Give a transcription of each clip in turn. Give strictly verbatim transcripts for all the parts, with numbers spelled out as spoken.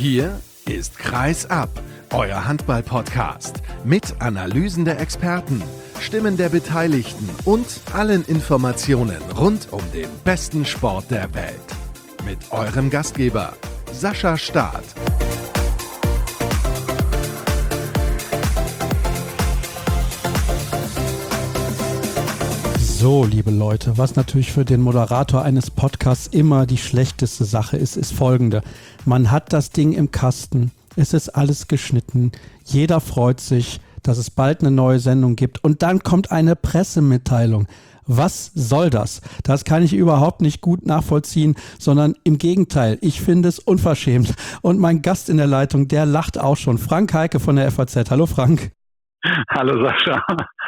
Hier ist Kreis ab, euer Handball-Podcast mit Analysen der Experten, Stimmen der Beteiligten und allen Informationen rund um den besten Sport der Welt. Mit eurem Gastgeber Sascha Staat. So, liebe Leute, was natürlich für den Moderator eines Podcasts immer die schlechteste Sache ist, ist folgende. Man hat das Ding im Kasten, es ist alles geschnitten, jeder freut sich, dass es bald eine neue Sendung gibt und dann kommt eine Pressemitteilung. Was soll das? Das kann ich überhaupt nicht gut nachvollziehen, sondern im Gegenteil, ich finde es unverschämt. Und mein Gast in der Leitung, der lacht auch schon. Frank Heike von der F A Z. Hallo Frank. Hallo Sascha.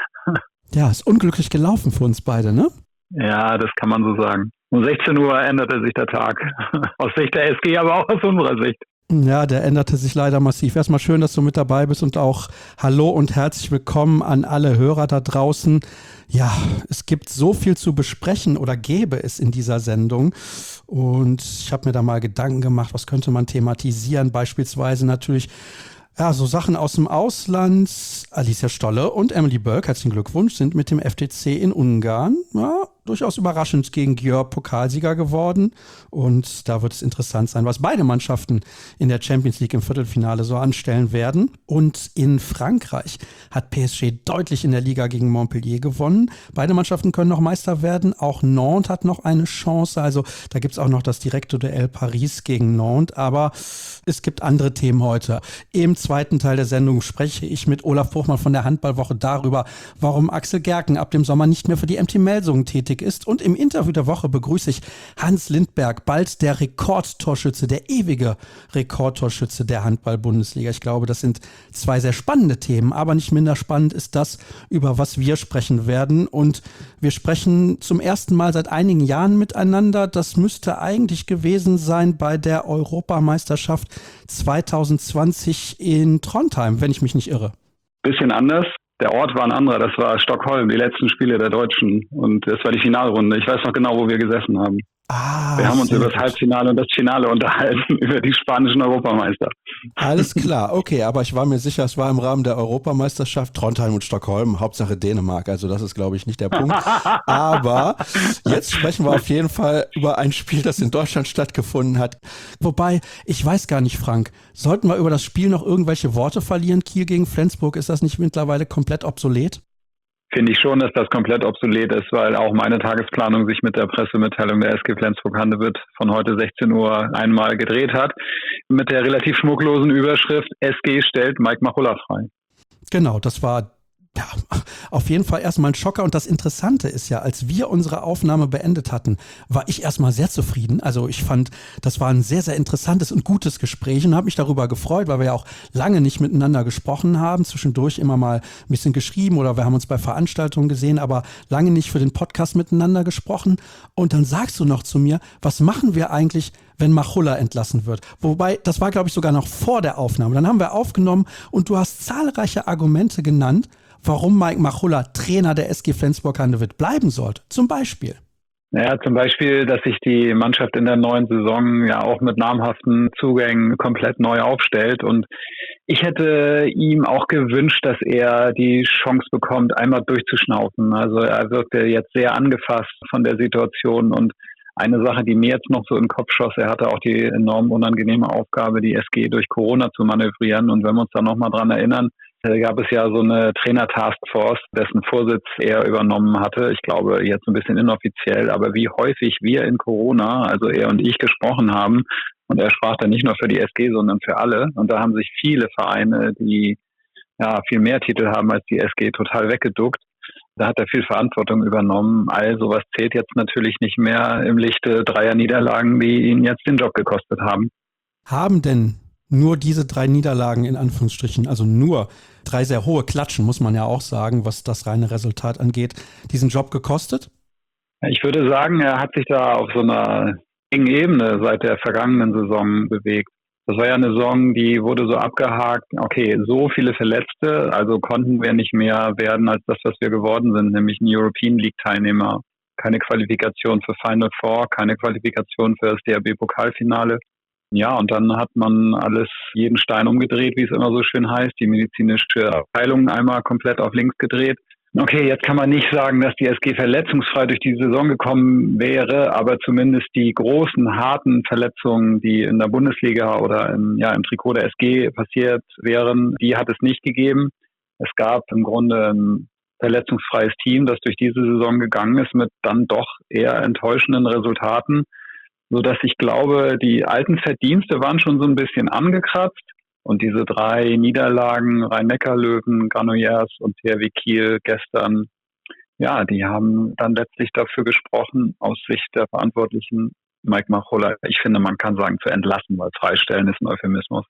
Ja, ist unglücklich gelaufen für uns beide, ne? Ja, das kann man so sagen. Um sechzehn Uhr änderte sich der Tag. Aus Sicht der S G, aber auch aus unserer Sicht. Ja, der änderte sich leider massiv. Erstmal schön, dass du mit dabei bist und auch hallo und herzlich willkommen an alle Hörer da draußen. Ja, es gibt so viel zu besprechen oder gäbe es in dieser Sendung und ich habe mir da mal Gedanken gemacht, was könnte man thematisieren, beispielsweise natürlich ja, so Sachen aus dem Ausland. Alicia Stolle und Emily Bölk, herzlichen Glückwunsch, sind mit dem F C C in Ungarn ja, durchaus überraschend gegen Győr Pokalsieger geworden. Und da wird es interessant sein, was beide Mannschaften in der Champions League im Viertelfinale so anstellen werden. Und in Frankreich hat P S G deutlich in der Liga gegen Montpellier gewonnen. Beide Mannschaften können noch Meister werden. Auch Nantes hat noch eine Chance. Also da gibt es auch noch das direkte Duell Paris gegen Nantes. Aber es gibt andere Themen heute. Im zweiten Teil der Sendung spreche ich mit Olaf Buchmann von der Handballwoche darüber, warum Axel Gerken ab dem Sommer nicht mehr für die M T Melsungen tätig ist. Und im Interview der Woche begrüße ich Hans Lindberg, bald der Rekordtorschütze, der ewige Rekordtorschütze der Handball-Bundesliga. Ich glaube, das sind zwei sehr spannende Themen, aber nicht minder spannend ist das, über was wir sprechen werden. Und wir sprechen zum ersten Mal seit einigen Jahren miteinander. Das müsste eigentlich gewesen sein bei der Europameisterschaft zwanzig zwanzig in Trondheim, wenn ich mich nicht irre. Bisschen anders. Der Ort war ein anderer. Das war Stockholm, die letzten Spiele der Deutschen. Und das war die Finalrunde. Ich weiß noch genau, wo wir gesessen haben. Ah, wir haben uns über das Halbfinale und das Finale unterhalten, über die spanischen Europameister. Alles klar, okay, aber ich war mir sicher, es war im Rahmen der Europameisterschaft Trondheim und Stockholm, Hauptsache Dänemark, also das ist, glaube ich, nicht der Punkt. Aber jetzt sprechen wir auf jeden Fall über ein Spiel, das in Deutschland stattgefunden hat. Wobei, ich weiß gar nicht, Frank, sollten wir über das Spiel noch irgendwelche Worte verlieren? Kiel gegen Flensburg, ist das nicht mittlerweile komplett obsolet? Finde ich schon, dass das komplett obsolet ist, weil auch meine Tagesplanung sich mit der Pressemitteilung der S G Flensburg-Handewitt von heute sechzehn Uhr einmal gedreht hat, mit der relativ schmucklosen Überschrift S G stellt Mike Machulla frei. Genau, das war ja, auf jeden Fall erstmal ein Schocker. Und das Interessante ist ja, als wir unsere Aufnahme beendet hatten, war ich erstmal sehr zufrieden. Also ich fand, das war ein sehr, sehr interessantes und gutes Gespräch und habe mich darüber gefreut, weil wir ja auch lange nicht miteinander gesprochen haben. Zwischendurch immer mal ein bisschen geschrieben oder wir haben uns bei Veranstaltungen gesehen, aber lange nicht für den Podcast miteinander gesprochen. Und dann sagst du noch zu mir, was machen wir eigentlich, wenn Machulla entlassen wird? Wobei, das war, glaube ich, sogar noch vor der Aufnahme. Dann haben wir aufgenommen und du hast zahlreiche Argumente genannt, warum Mike Machulla Trainer der S G Flensburg-Handewitt bleiben sollte. Zum Beispiel. Ja, zum Beispiel, dass sich die Mannschaft in der neuen Saison ja auch mit namhaften Zugängen komplett neu aufstellt. Und ich hätte ihm auch gewünscht, dass er die Chance bekommt, einmal durchzuschnaufen. Also er wirkte jetzt sehr angefasst von der Situation. Und eine Sache, die mir jetzt noch so im Kopf schoss, er hatte auch die enorm unangenehme Aufgabe, die S G durch Corona zu manövrieren. Und wenn wir uns da nochmal dran erinnern, da gab es ja so eine Trainer-Taskforce, dessen Vorsitz er übernommen hatte. Ich glaube, jetzt ein bisschen inoffiziell, aber wie häufig wir in Corona, also er und ich, gesprochen haben. Und er sprach dann nicht nur für die S G, sondern für alle. Und da haben sich viele Vereine, die ja viel mehr Titel haben als die S G, total weggeduckt. Da hat er viel Verantwortung übernommen. All sowas zählt jetzt natürlich nicht mehr im Lichte dreier Niederlagen, die ihn jetzt den Job gekostet haben. Haben denn nur diese drei Niederlagen in Anführungsstrichen, also nur drei sehr hohe Klatschen, muss man ja auch sagen, was das reine Resultat angeht, diesen Job gekostet? Ich würde sagen, er hat sich da auf so einer engen Ebene seit der vergangenen Saison bewegt. Das war ja eine Saison, die wurde so abgehakt, okay, so viele Verletzte, also konnten wir nicht mehr werden als das, was wir geworden sind, nämlich ein European League-Teilnehmer. Keine Qualifikation für Final Four, keine Qualifikation für das D H B-Pokalfinale. Ja, und dann hat man alles, jeden Stein umgedreht, wie es immer so schön heißt, die medizinische Abteilung einmal komplett auf links gedreht. Okay, jetzt kann man nicht sagen, dass die S G verletzungsfrei durch die Saison gekommen wäre, aber zumindest die großen, harten Verletzungen, die in der Bundesliga oder im, ja, im Trikot der S G passiert wären, die hat es nicht gegeben. Es gab im Grunde ein verletzungsfreies Team, das durch diese Saison gegangen ist mit dann doch eher enttäuschenden Resultaten, sodass ich glaube, die alten Verdienste waren schon so ein bisschen angekratzt. Und diese drei Niederlagen, Rhein-Neckar-Löwen, Granollers und T H W Kiel gestern, ja, die haben dann letztlich dafür gesprochen, aus Sicht der Verantwortlichen, Mike Machulla, ich finde, man kann sagen, zu entlassen, weil freistellen ist ein Euphemismus.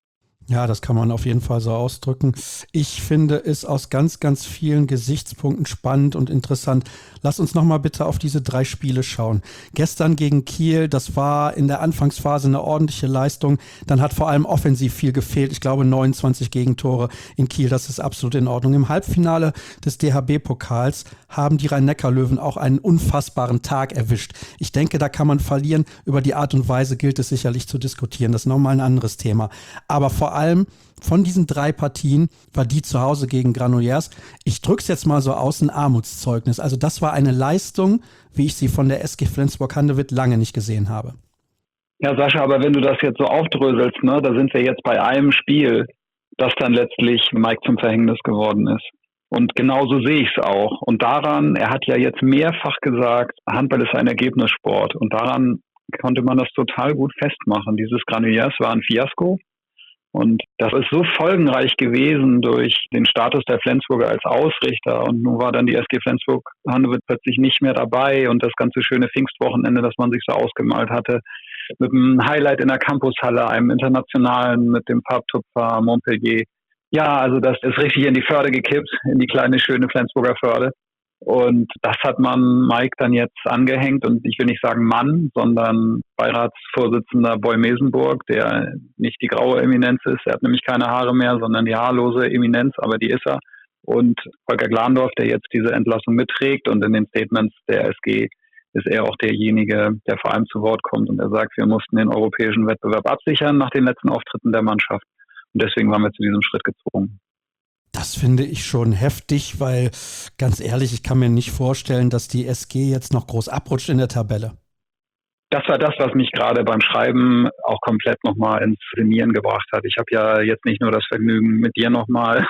Ja, das kann man auf jeden Fall so ausdrücken. Ich finde es aus ganz, ganz vielen Gesichtspunkten spannend und interessant. Lass uns nochmal bitte auf diese drei Spiele schauen. Gestern gegen Kiel, das war in der Anfangsphase eine ordentliche Leistung. Dann hat vor allem offensiv viel gefehlt. Ich glaube neunundzwanzig Gegentore in Kiel, das ist absolut in Ordnung. Im Halbfinale des D H B-Pokals haben die Rhein-Neckar-Löwen auch einen unfassbaren Tag erwischt. Ich denke, da kann man verlieren. Über die Art und Weise gilt es sicherlich zu diskutieren. Das ist nochmal ein anderes Thema. Aber vor allem von diesen drei Partien war die zu Hause gegen Granollers, ich drücke es jetzt mal so aus, ein Armutszeugnis. Also das war eine Leistung, wie ich sie von der S G Flensburg-Handewitt lange nicht gesehen habe. Ja, Sascha, aber wenn du das jetzt so aufdröselst, ne, da sind wir jetzt bei einem Spiel, das dann letztlich Mike zum Verhängnis geworden ist. Und genauso sehe ich es auch. Und daran, er hat ja jetzt mehrfach gesagt, Handball ist ein Ergebnissport. Und daran konnte man das total gut festmachen. Dieses Granollers war ein Fiasko. Und das ist so folgenreich gewesen durch den Status der Flensburger als Ausrichter. Und nun war dann die S G Flensburg-Handewitt plötzlich nicht mehr dabei. Und das ganze schöne Pfingstwochenende, das man sich so ausgemalt hatte, mit einem Highlight in der Campushalle, einem internationalen, mit dem Farbtupfer Montpellier. Ja, also das ist richtig in die Förde gekippt, in die kleine, schöne Flensburger Förde. Und das hat man Mike dann jetzt angehängt. Und ich will nicht sagen Mann, sondern Beiratsvorsitzender Boy Mesenburg, der nicht die graue Eminenz ist. Er hat nämlich keine Haare mehr, sondern die haarlose Eminenz, aber die ist er. Und Volker Glandorf, der jetzt diese Entlassung mitträgt. Und in den Statements der S G ist er auch derjenige, der vor allem zu Wort kommt. Und er sagt, wir mussten den europäischen Wettbewerb absichern nach den letzten Auftritten der Mannschaft. Und deswegen waren wir zu diesem Schritt gezwungen. Das finde ich schon heftig, weil ganz ehrlich, ich kann mir nicht vorstellen, dass die S G jetzt noch groß abrutscht in der Tabelle. Das war das, was mich gerade beim Schreiben auch komplett nochmal ins Sinnieren gebracht hat. Ich habe ja jetzt nicht nur das Vergnügen, mit dir nochmal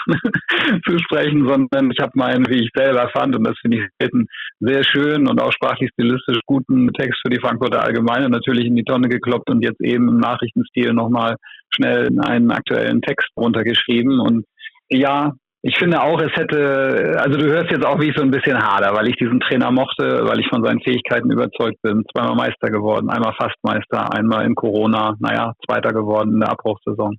zu sprechen, sondern ich habe meinen, wie ich selber fand, und das finde ich einen sehr schön und auch sprachlich stilistisch guten Text für die Frankfurter Allgemeine natürlich in die Tonne gekloppt und jetzt eben im Nachrichtenstil nochmal schnell einen aktuellen Text runtergeschrieben. Und ja, ich finde auch, es hätte, also du hörst jetzt auch, wie ich so ein bisschen hader, weil ich diesen Trainer mochte, weil ich von seinen Fähigkeiten überzeugt bin. Zweimal Meister geworden, einmal fast Meister, einmal in Corona, naja, Zweiter geworden in der Abbruchssaison.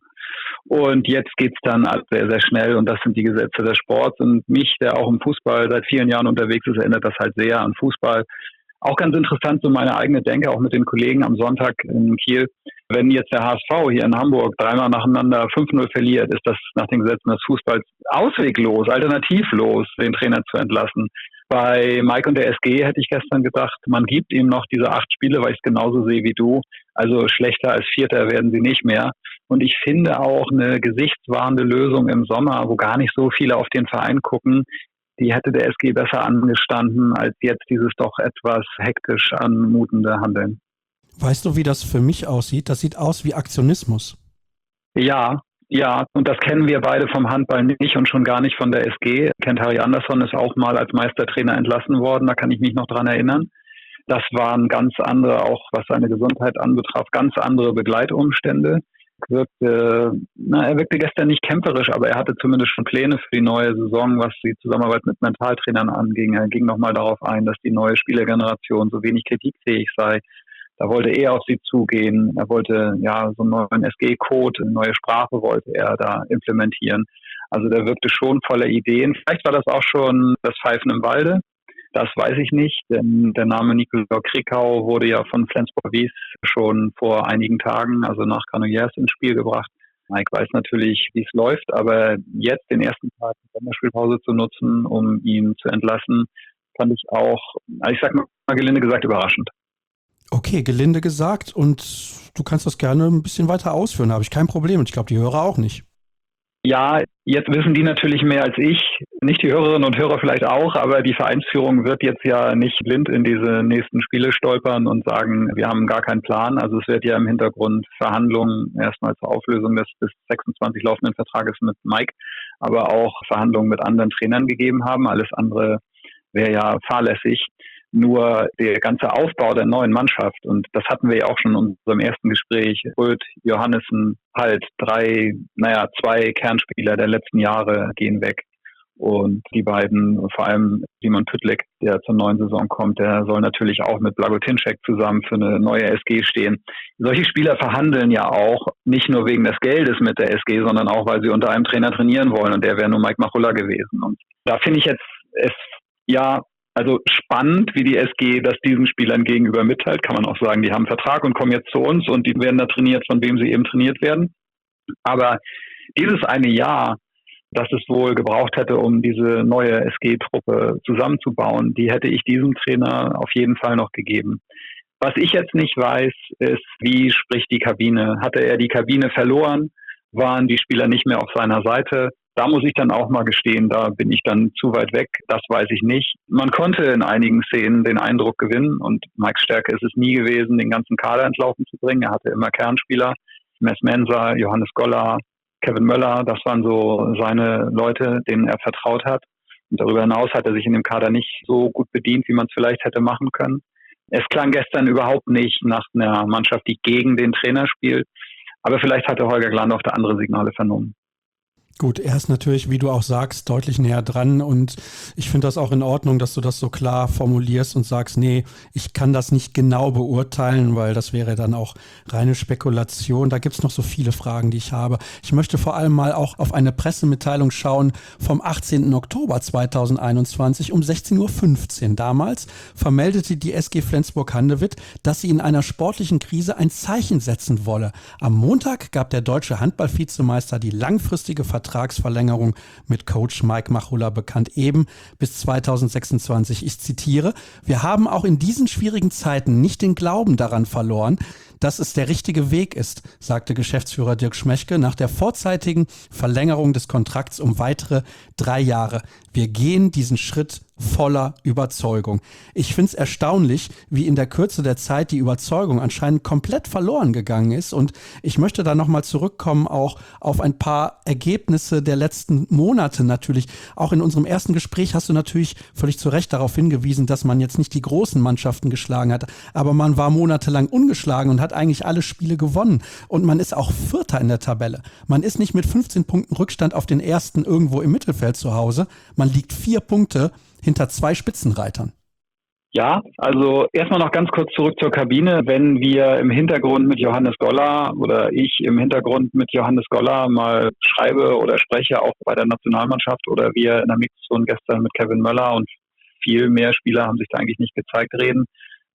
Und jetzt geht's dann sehr, sehr schnell und das sind die Gesetze des Sports. Und mich, der auch im Fußball seit vielen Jahren unterwegs ist, erinnert das halt sehr an Fußball. Auch ganz interessant, so meine eigene Denke, auch mit den Kollegen am Sonntag in Kiel. Wenn jetzt der H S V hier in Hamburg dreimal nacheinander fünf null verliert, ist das nach den Gesetzen des Fußballs ausweglos, alternativlos, den Trainer zu entlassen. Bei Mike und der S G hätte ich gestern gedacht, man gibt ihm noch diese acht Spiele, weil ich es genauso sehe wie du. Also schlechter als Vierter werden sie nicht mehr. Und ich finde auch eine gesichtswahrende Lösung im Sommer, wo gar nicht so viele auf den Verein gucken, die hätte der S G besser angestanden als jetzt dieses doch etwas hektisch anmutende Handeln. Weißt du, wie das für mich aussieht? Das sieht aus wie Aktionismus. Ja, ja, und das kennen wir beide vom Handball nicht und schon gar nicht von der S G. Kent-Harry Andersson ist auch mal als Meistertrainer entlassen worden, da kann ich mich noch dran erinnern. Das waren ganz andere, auch was seine Gesundheit anbetraf, ganz andere Begleitumstände. Wirkte, na, er wirkte gestern nicht kämpferisch, aber er hatte zumindest schon Pläne für die neue Saison, was die Zusammenarbeit mit Mentaltrainern anging. Er ging nochmal darauf ein, dass die neue Spielergeneration so wenig kritikfähig sei. Da wollte er auf sie zugehen. Er wollte ja so einen neuen S G-Code, eine neue Sprache wollte er da implementieren. Also der wirkte schon voller Ideen. Vielleicht war das auch schon das Pfeifen im Walde. Das weiß ich nicht, denn der Name Nikolai Krikau wurde ja von Flensburg Wies schon vor einigen Tagen, also nach Granollers, ins Spiel gebracht. Mike weiß natürlich, wie es läuft, aber jetzt den ersten Tag in der Spielpause zu nutzen, um ihn zu entlassen, fand ich auch, ich sag mal gelinde gesagt, überraschend. Okay, gelinde gesagt, und du kannst das gerne ein bisschen weiter ausführen, da habe ich kein Problem und ich glaube, die Hörer auch nicht. Ja, jetzt wissen die natürlich mehr als ich, nicht die Hörerinnen und Hörer vielleicht auch, aber die Vereinsführung wird jetzt ja nicht blind in diese nächsten Spiele stolpern und sagen, wir haben gar keinen Plan. Also es wird ja im Hintergrund Verhandlungen erstmal zur Auflösung des bis sechsundzwanzig laufenden Vertrages mit Mike, aber auch Verhandlungen mit anderen Trainern gegeben haben. Alles andere wäre ja fahrlässig. Nur der ganze Aufbau der neuen Mannschaft, und das hatten wir ja auch schon in unserem ersten Gespräch, Röth, Johannessen, halt drei, naja, zwei Kernspieler der letzten Jahre gehen weg. Und die beiden, vor allem Simon Püttlik, der zur neuen Saison kommt, der soll natürlich auch mit Blagotinšek zusammen für eine neue S G stehen. Solche Spieler verhandeln ja auch nicht nur wegen des Geldes mit der S G, sondern auch, weil sie unter einem Trainer trainieren wollen. Und der wäre nur Mike Machulla gewesen. Und da finde ich jetzt es, ja, also spannend, wie die S G das diesen Spielern gegenüber mitteilt. Kann man auch sagen, die haben einen Vertrag und kommen jetzt zu uns und die werden da trainiert, von wem sie eben trainiert werden. Aber dieses eine Jahr, das es wohl gebraucht hätte, um diese neue S G-Truppe zusammenzubauen, die hätte ich diesem Trainer auf jeden Fall noch gegeben. Was ich jetzt nicht weiß, ist, wie spricht die Kabine? Hatte er die Kabine verloren? Waren die Spieler nicht mehr auf seiner Seite? Da muss ich dann auch mal gestehen, da bin ich dann zu weit weg, das weiß ich nicht. Man konnte in einigen Szenen den Eindruck gewinnen und Mikes Stärke ist es nie gewesen, den ganzen Kader ins Laufen zu bringen. Er hatte immer Kernspieler, Mess Mensa, Johannes Goller, Kevin Möller, das waren so seine Leute, denen er vertraut hat. Und darüber hinaus hat er sich in dem Kader nicht so gut bedient, wie man es vielleicht hätte machen können. Es klang gestern überhaupt nicht nach einer Mannschaft, die gegen den Trainer spielt, aber vielleicht hatte Holger Glandorf da andere Signale vernommen. Gut, er ist natürlich, wie du auch sagst, deutlich näher dran und ich finde das auch in Ordnung, dass du das so klar formulierst und sagst, nee, ich kann das nicht genau beurteilen, weil das wäre dann auch reine Spekulation. Da gibt's noch so viele Fragen, die ich habe. Ich möchte vor allem mal auch auf eine Pressemitteilung schauen vom achtzehnten Oktober zweitausendeinundzwanzig um sechzehn Uhr fünfzehn. Damals vermeldete die S G Flensburg-Handewitt, dass sie in einer sportlichen Krise ein Zeichen setzen wolle. Am Montag gab der deutsche Handball-Vizemeister die langfristige Vertragsverlängerung Vertragsverlängerung mit Coach Mike Machulla bekannt, eben bis zweitausendsechsundzwanzig. Ich zitiere: Wir haben auch in diesen schwierigen Zeiten nicht den Glauben daran verloren, dass es der richtige Weg ist, sagte Geschäftsführer Dirk Schmeschke nach der vorzeitigen Verlängerung des Kontrakts um weitere drei Jahre. Wir gehen diesen Schritt voller Überzeugung. Ich finde es erstaunlich, wie in der Kürze der Zeit die Überzeugung anscheinend komplett verloren gegangen ist. Und ich möchte da nochmal zurückkommen auch auf ein paar Ergebnisse der letzten Monate natürlich. Auch in unserem ersten Gespräch hast du natürlich völlig zu Recht darauf hingewiesen, dass man jetzt nicht die großen Mannschaften geschlagen hat, aber man war monatelang ungeschlagen und hat eigentlich alle Spiele gewonnen. Und man ist auch Vierter in der Tabelle. Man ist nicht mit fünfzehn Punkten Rückstand auf den Ersten irgendwo im Mittelfeld zu Hause. Man liegt vier Punkte hinter zwei Spitzenreitern. Ja, also erstmal noch ganz kurz zurück zur Kabine. Wenn wir im Hintergrund mit Johannes Goller oder ich im Hintergrund mit Johannes Goller mal schreibe oder spreche, auch bei der Nationalmannschaft, oder wir in der Mixzone gestern mit Kevin Möller und viel mehr Spieler haben sich da eigentlich nicht gezeigt, reden.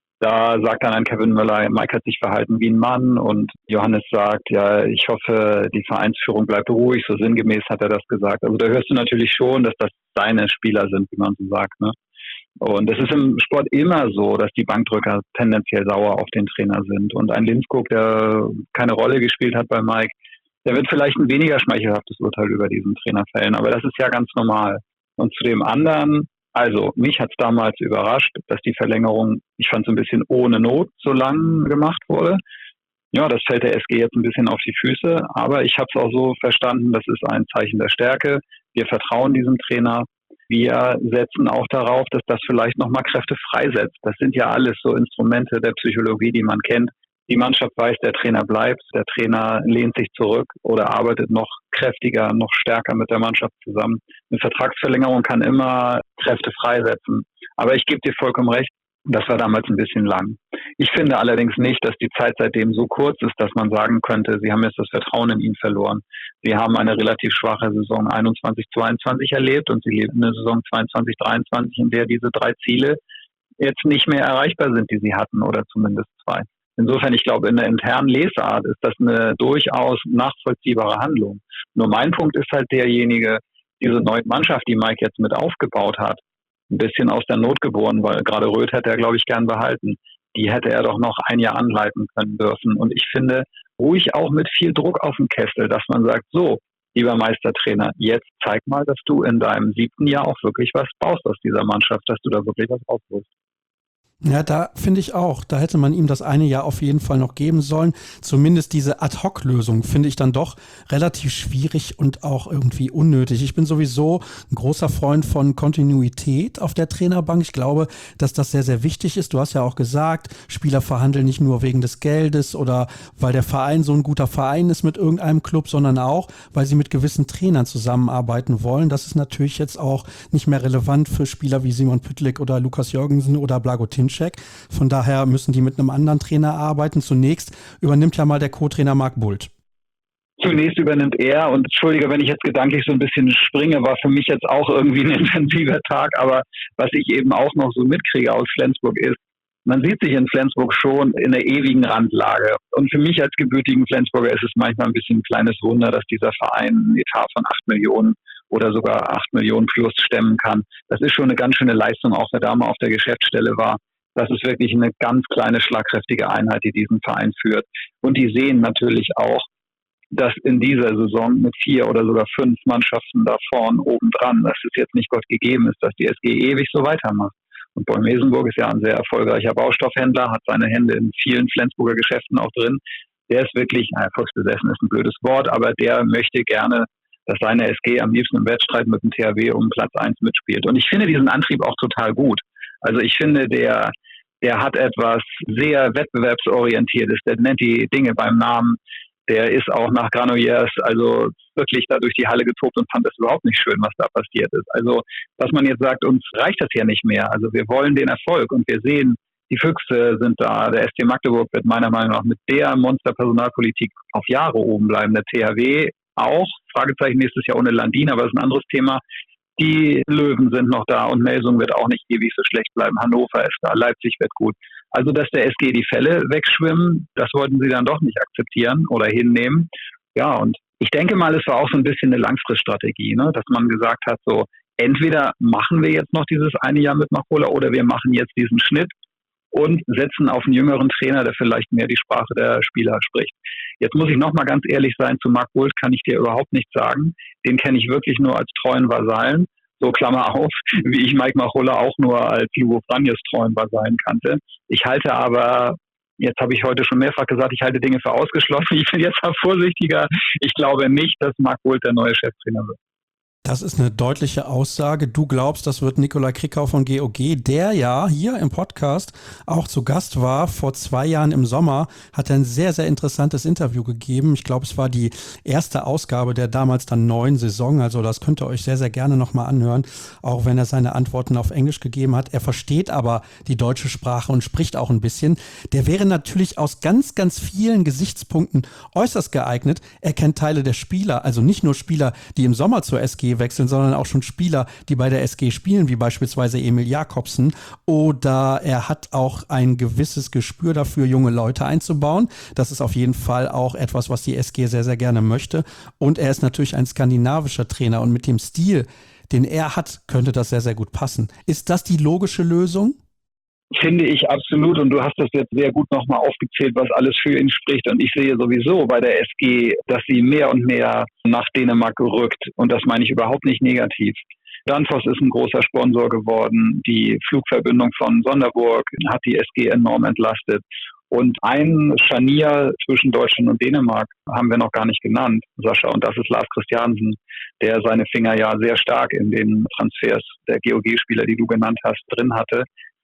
Da sagt dann ein Kevin Möller, Mike hat sich verhalten wie ein Mann, und Johannes sagt, ja, ich hoffe, die Vereinsführung bleibt ruhig, so sinngemäß hat er das gesagt. Also da hörst du natürlich schon, dass das seine Spieler sind, wie man so sagt, ne? Und es ist im Sport immer so, dass die Bankdrücker tendenziell sauer auf den Trainer sind. Und ein Lindskog, der keine Rolle gespielt hat bei Mike, der wird vielleicht ein weniger schmeichelhaftes Urteil über diesen Trainer fällen. Aber das ist ja ganz normal. Und zu dem anderen, also mich hat es damals überrascht, dass die Verlängerung, ich fand es ein bisschen ohne Not so lang gemacht wurde. Ja, das fällt der S G jetzt ein bisschen auf die Füße. Aber ich habe es auch so verstanden, das ist ein Zeichen der Stärke. Wir vertrauen diesem Trainer. Wir setzen auch darauf, dass das vielleicht nochmal Kräfte freisetzt. Das sind ja alles so Instrumente der Psychologie, die man kennt. Die Mannschaft weiß, der Trainer bleibt, der Trainer lehnt sich zurück oder arbeitet noch kräftiger, noch stärker mit der Mannschaft zusammen. Eine Vertragsverlängerung kann immer Kräfte freisetzen. Aber ich gebe dir vollkommen recht, das war damals ein bisschen lang. Ich finde allerdings nicht, dass die Zeit seitdem so kurz ist, dass man sagen könnte, sie haben jetzt das Vertrauen in ihn verloren. Sie haben eine relativ schwache Saison einundzwanzig zweiundzwanzig erlebt und sie leben eine Saison zweiundzwanzig dreiundzwanzig, in der diese drei Ziele jetzt nicht mehr erreichbar sind, die sie hatten, oder zumindest zwei. Insofern, ich glaube, in der internen Lesart ist das eine durchaus nachvollziehbare Handlung. Nur mein Punkt ist halt derjenige, diese neue Mannschaft, die Mike jetzt mit aufgebaut hat, ein bisschen aus der Not geboren, weil gerade Röth hätte er, glaube ich, gern behalten. die hätte er doch noch ein Jahr anleiten können dürfen. Und ich finde, ruhig auch mit viel Druck auf dem Kessel, dass man sagt, so, lieber Meistertrainer, jetzt zeig mal, dass du in deinem siebten Jahr auch wirklich was baust aus dieser Mannschaft, dass du da wirklich was rausholst. Ja, da finde ich auch, da hätte man ihm das eine Jahr auf jeden Fall noch geben sollen. Zumindest diese Ad-Hoc-Lösung finde ich dann doch relativ schwierig und auch irgendwie unnötig. Ich bin sowieso ein großer Freund von Kontinuität auf der Trainerbank. Ich glaube, dass das sehr, sehr wichtig ist. Du hast ja auch gesagt, Spieler verhandeln nicht nur wegen des Geldes oder weil der Verein so ein guter Verein ist mit irgendeinem Club, sondern auch, weil sie mit gewissen Trainern zusammenarbeiten wollen. Das ist natürlich jetzt auch nicht mehr relevant für Spieler wie Simon Pytlik oder Lukas Jörgensen oder Blagotinski. Von daher müssen die mit einem anderen Trainer arbeiten. Zunächst übernimmt ja mal der Co-Trainer Marc Bult. Zunächst übernimmt er, und entschuldige, wenn ich jetzt gedanklich so ein bisschen springe, war für mich jetzt auch irgendwie ein intensiver Tag, aber was ich eben auch noch so mitkriege aus Flensburg ist, man sieht sich in Flensburg schon in der ewigen Randlage. Und für mich als gebürtigen Flensburger ist es manchmal ein bisschen ein kleines Wunder, dass dieser Verein einen Etat von acht Millionen oder sogar acht Millionen plus stemmen kann. Das ist schon eine ganz schöne Leistung, auch wer da mal auf der Geschäftsstelle war. Das ist wirklich eine ganz kleine, schlagkräftige Einheit, die diesen Verein führt. Und die sehen natürlich auch, dass in dieser Saison mit vier oder sogar fünf Mannschaften da vorn oben dran, dass es jetzt nicht Gott gegeben ist, dass die S G ewig so weitermacht. Und Bäum-Mesenburg ist ja ein sehr erfolgreicher Baustoffhändler, hat seine Hände in vielen Flensburger Geschäften auch drin. Der ist wirklich, na, erfolgsbesessen ist ein blödes Wort, aber der möchte gerne, dass seine S G am liebsten im Wettstreit mit dem T H W um Platz eins mitspielt. Und ich finde diesen Antrieb auch total gut. Also ich finde, der, der hat etwas sehr Wettbewerbsorientiertes, der nennt die Dinge beim Namen, der ist auch nach Granollers also wirklich da durch die Halle getobt und fand es überhaupt nicht schön, was da passiert ist. Also, dass man jetzt sagt, uns reicht das ja nicht mehr. Also wir wollen den Erfolg und wir sehen, die Füchse sind da, der S C Magdeburg wird meiner Meinung nach mit der Monsterpersonalpolitik auf Jahre oben bleiben, der T H W auch, Fragezeichen nächstes Jahr ohne Landin, aber das ist ein anderes Thema. Die Löwen sind noch da und Melsung wird auch nicht ewig so schlecht bleiben. Hannover ist da, Leipzig wird gut. Also, dass der S G die Fälle wegschwimmen, das wollten sie dann doch nicht akzeptieren oder hinnehmen. Ja, und ich denke mal, es war auch so ein bisschen eine Langfriststrategie, ne? Dass man gesagt hat, so, entweder machen wir jetzt noch dieses eine Jahr mit Machola oder wir machen jetzt diesen Schnitt und setzen auf einen jüngeren Trainer, der vielleicht mehr die Sprache der Spieler spricht. Jetzt muss ich nochmal ganz ehrlich sein, zu Marc Bult kann ich dir überhaupt nichts sagen. Den kenne ich wirklich nur als treuen Vasallen. So, Klammer auf, wie ich Mike Machola auch nur als Lubo Franjes treuen Vasallen kannte. Ich halte aber, jetzt habe ich heute schon mehrfach gesagt, ich halte Dinge für ausgeschlossen. Ich bin jetzt mal vorsichtiger. Ich glaube nicht, dass Marc Bult der neue Cheftrainer wird. Das ist eine deutliche Aussage. Du glaubst, das wird Nikolai Krickau von G O G, der ja hier im Podcast auch zu Gast war. Vor zwei Jahren im Sommer hat er ein sehr, sehr interessantes Interview gegeben. Ich glaube, es war die erste Ausgabe der damals dann neuen Saison. Also das könnt ihr euch sehr, sehr gerne nochmal anhören, auch wenn er seine Antworten auf Englisch gegeben hat. Er versteht aber die deutsche Sprache und spricht auch ein bisschen. Der wäre natürlich aus ganz, ganz vielen Gesichtspunkten äußerst geeignet. Er kennt Teile der Spieler, also nicht nur Spieler, die im Sommer zur S G wechseln, sondern auch schon Spieler, die bei der S G spielen, wie beispielsweise Emil Jakobsen. Oder er hat auch ein gewisses Gespür dafür, junge Leute einzubauen. Das ist auf jeden Fall auch etwas, was die S G sehr, sehr gerne möchte. Und er ist natürlich ein skandinavischer Trainer und mit dem Stil, den er hat, könnte das sehr, sehr gut passen. Ist das die logische Lösung? Finde ich absolut, und du hast das jetzt sehr gut nochmal aufgezählt, was alles für ihn spricht. Und ich sehe sowieso bei der S G, dass sie mehr und mehr nach Dänemark rückt. Und das meine ich überhaupt nicht negativ. Danfoss ist ein großer Sponsor geworden. Die Flugverbindung von Sonderburg hat die S G enorm entlastet. Und ein Scharnier zwischen Deutschland und Dänemark haben wir noch gar nicht genannt, Sascha. Und das ist Lars Christiansen, der seine Finger ja sehr stark in den Transfers der G O G-Spieler, die du genannt hast, drin hatte.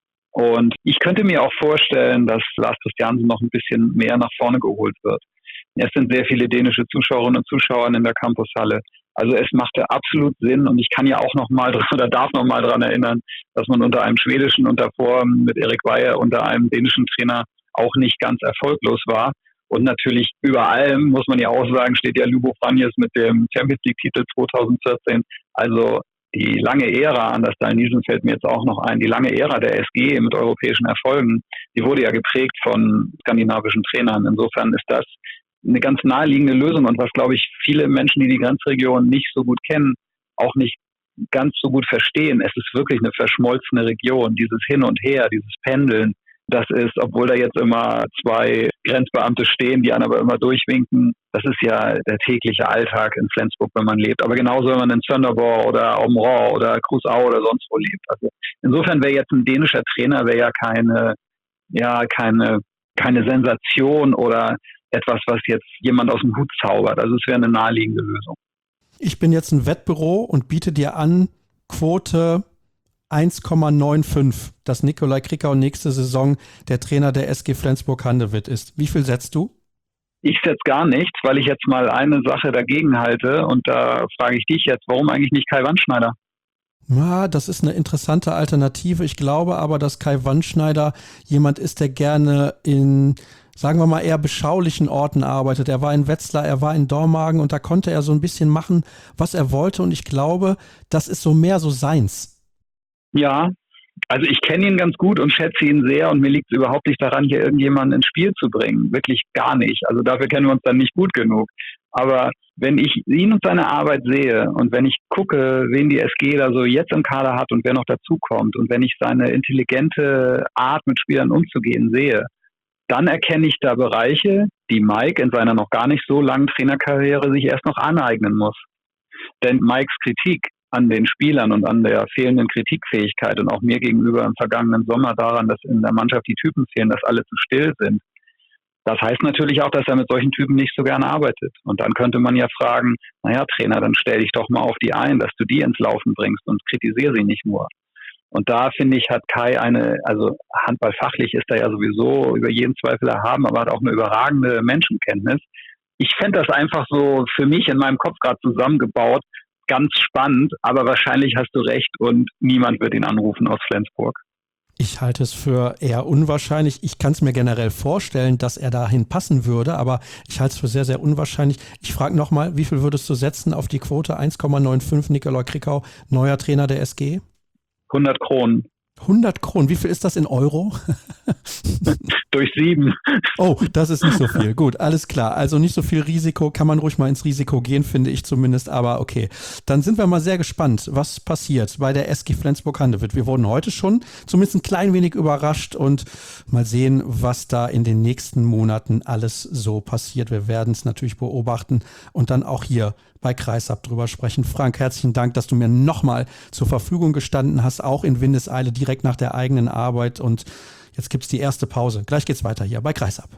Und ich könnte mir auch vorstellen, dass Lars Christiansen noch ein bisschen mehr nach vorne geholt wird. Es sind sehr viele dänische Zuschauerinnen und Zuschauer in der Campushalle. Also es machte absolut Sinn, und ich kann ja auch noch mal oder darf noch mal daran erinnern, dass man unter einem schwedischen und davor mit Erik Weihe unter einem dänischen Trainer auch nicht ganz erfolglos war. Und natürlich über allem, muss man ja auch sagen, steht ja Lubo Franjes mit dem Champions League-Titel zweitausendvierzehn. Also die lange Ära, an das Dalnisen fällt mir jetzt auch noch ein, die lange Ära der S G mit europäischen Erfolgen, die wurde ja geprägt von skandinavischen Trainern. Insofern ist das eine ganz naheliegende Lösung, und was, glaube ich, viele Menschen, die die Grenzregion nicht so gut kennen, auch nicht ganz so gut verstehen. Es ist wirklich eine verschmolzene Region, dieses Hin und Her, dieses Pendeln, Das ist, obwohl da jetzt immer zwei Grenzbeamte stehen, die einen aber immer durchwinken, das ist ja der tägliche Alltag in Flensburg, wenn man lebt. Aber genauso, wenn man in Sønderborg oder Områ oder Krusau oder sonst wo lebt. Also insofern wäre jetzt ein dänischer Trainer wäre ja keine, ja, keine, keine Sensation oder etwas, was jetzt jemand aus dem Hut zaubert. Also es wäre eine naheliegende Lösung. Ich bin jetzt ein Wettbüro und biete dir an, Quote eins Komma fünfundneunzig, dass Nikolai Krickau nächste Saison der Trainer der S G Flensburg-Handewitt ist. Wie viel setzt du? Ich setze gar nichts, weil ich jetzt mal eine Sache dagegen halte und da frage ich dich jetzt, warum eigentlich nicht Kai Wandschneider? Ja, das ist eine interessante Alternative. Ich glaube aber, dass Kai Wandschneider jemand ist, der gerne in, sagen wir mal, eher beschaulichen Orten arbeitet. Er war in Wetzlar, er war in Dormagen und da konnte er so ein bisschen machen, was er wollte und ich glaube, das ist so mehr so seins. Ja, also ich kenne ihn ganz gut und schätze ihn sehr und mir liegt es überhaupt nicht daran, hier irgendjemanden ins Spiel zu bringen. Wirklich gar nicht. Also dafür kennen wir uns dann nicht gut genug. Aber wenn ich ihn und seine Arbeit sehe und wenn ich gucke, wen die S G da so jetzt im Kader hat und wer noch dazukommt und wenn ich seine intelligente Art mit Spielern umzugehen sehe, dann erkenne ich da Bereiche, die Mike in seiner noch gar nicht so langen Trainerkarriere sich erst noch aneignen muss. Denn Mikes Kritik an den Spielern und an der fehlenden Kritikfähigkeit und auch mir gegenüber im vergangenen Sommer daran, dass in der Mannschaft die Typen fehlen, dass alle zu still sind. Das heißt natürlich auch, dass er mit solchen Typen nicht so gerne arbeitet. Und dann könnte man ja fragen, naja, Trainer, dann stell dich doch mal auf die ein, dass du die ins Laufen bringst und kritisiere sie nicht nur. Und da, finde ich, hat Kai eine, also handballfachlich ist er ja sowieso über jeden Zweifel erhaben, aber hat auch eine überragende Menschenkenntnis. Ich fände das einfach so für mich in meinem Kopf gerade zusammengebaut, ganz spannend, aber wahrscheinlich hast du recht und niemand wird ihn anrufen aus Flensburg. Ich halte es für eher unwahrscheinlich. Ich kann es mir generell vorstellen, dass er dahin passen würde, aber ich halte es für sehr, sehr unwahrscheinlich. Ich frage nochmal, wie viel würdest du setzen auf die Quote eins Komma fünfundneunzig Nikolai Krickau, neuer Trainer der S G? hundert Kronen. hundert Kronen, wie viel ist das in Euro? Durch sieben. Oh, das ist nicht so viel. Gut, alles klar. Also nicht so viel Risiko, kann man ruhig mal ins Risiko gehen, finde ich zumindest. Aber okay, dann sind wir mal sehr gespannt, was passiert bei der S G Flensburg-Handewitt. Wir wurden heute schon zumindest ein klein wenig überrascht und mal sehen, was da in den nächsten Monaten alles so passiert. Wir werden es natürlich beobachten und dann auch hier bei Kreisab drüber sprechen. Frank, herzlichen Dank, dass du mir nochmal zur Verfügung gestanden hast, auch in Windeseile, direkt nach der eigenen Arbeit. Und jetzt gibt es die erste Pause. Gleich geht's weiter hier bei Kreisab.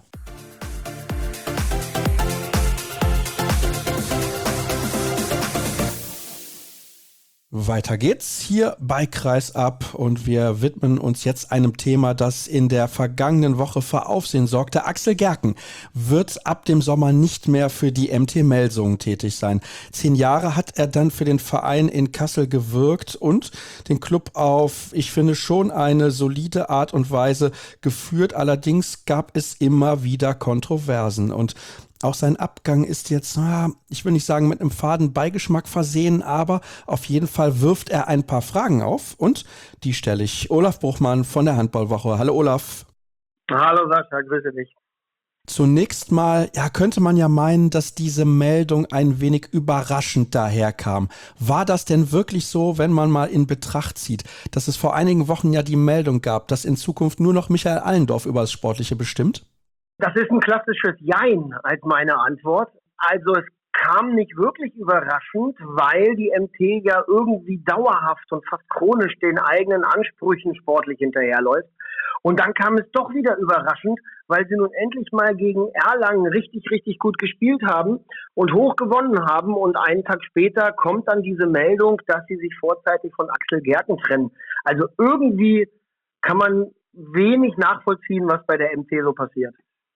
Weiter geht's hier bei Kreisab und wir widmen uns jetzt einem Thema, das in der vergangenen Woche für Aufsehen sorgte. Axel Gerken wird ab dem Sommer nicht mehr für die M T Melsungen tätig sein. Zehn Jahre hat er dann für den Verein in Kassel gewirkt und den Club auf, ich finde, schon eine solide Art und Weise geführt. Allerdings gab es immer wieder Kontroversen und auch sein Abgang ist jetzt, ich will nicht sagen mit einem faden Beigeschmack versehen, aber auf jeden Fall wirft er ein paar Fragen auf und die stelle ich Olaf Bruchmann von der Handballwoche. Hallo Olaf. Hallo Sascha, grüße dich. Zunächst mal, ja, könnte man ja meinen, dass diese Meldung ein wenig überraschend daherkam. War das denn wirklich so, wenn man mal in Betracht zieht, dass es vor einigen Wochen ja die Meldung gab, dass in Zukunft nur noch Michael Allendorf über das Sportliche bestimmt? Das ist ein klassisches Jein als meine Antwort. Also es kam nicht wirklich überraschend, weil die M T ja irgendwie dauerhaft und fast chronisch den eigenen Ansprüchen sportlich hinterherläuft. Und dann kam es doch wieder überraschend, weil sie nun endlich mal gegen Erlangen richtig, richtig gut gespielt haben und hoch gewonnen haben. Und einen Tag später kommt dann diese Meldung, dass sie sich vorzeitig von Axel Gerken trennen. Also irgendwie kann man wenig nachvollziehen, was bei der M T so passiert.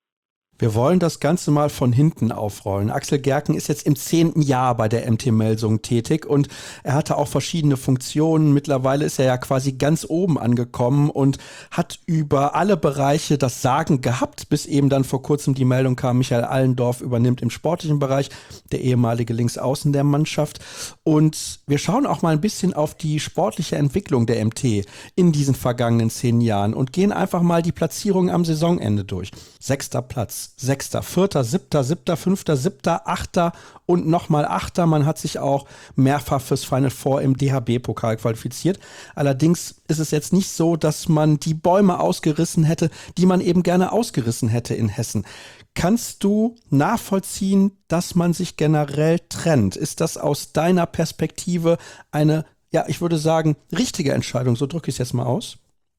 Wir wollen das Ganze mal von hinten aufrollen. Axel Gerken ist jetzt im zehnten Jahr bei der M T Melsungen tätig und er hatte auch verschiedene Funktionen. Mittlerweile ist er ja quasi ganz oben angekommen und hat über alle Bereiche das Sagen gehabt, bis eben dann vor kurzem die Meldung kam, Michael Allendorf übernimmt im sportlichen Bereich, der ehemalige Linksaußen der Mannschaft. Und wir schauen auch mal ein bisschen auf die sportliche Entwicklung der M T in diesen vergangenen zehn Jahren und gehen einfach mal die Platzierung am Saisonende durch. Sechster Platz. Platz Sechster, Vierter, Siebter, Siebter, Fünfter, Siebter, Achter und nochmal Achter. Man hat sich auch mehrfach fürs Final Four im D H B-Pokal qualifiziert. Allerdings ist es jetzt nicht so, dass man die Bäume ausgerissen hätte, die man eben gerne ausgerissen hätte in Hessen. Kannst du nachvollziehen, dass man sich generell trennt? Ist das aus deiner Perspektive eine, ja, ich würde sagen, richtige Entscheidung? So drücke ich es jetzt mal aus.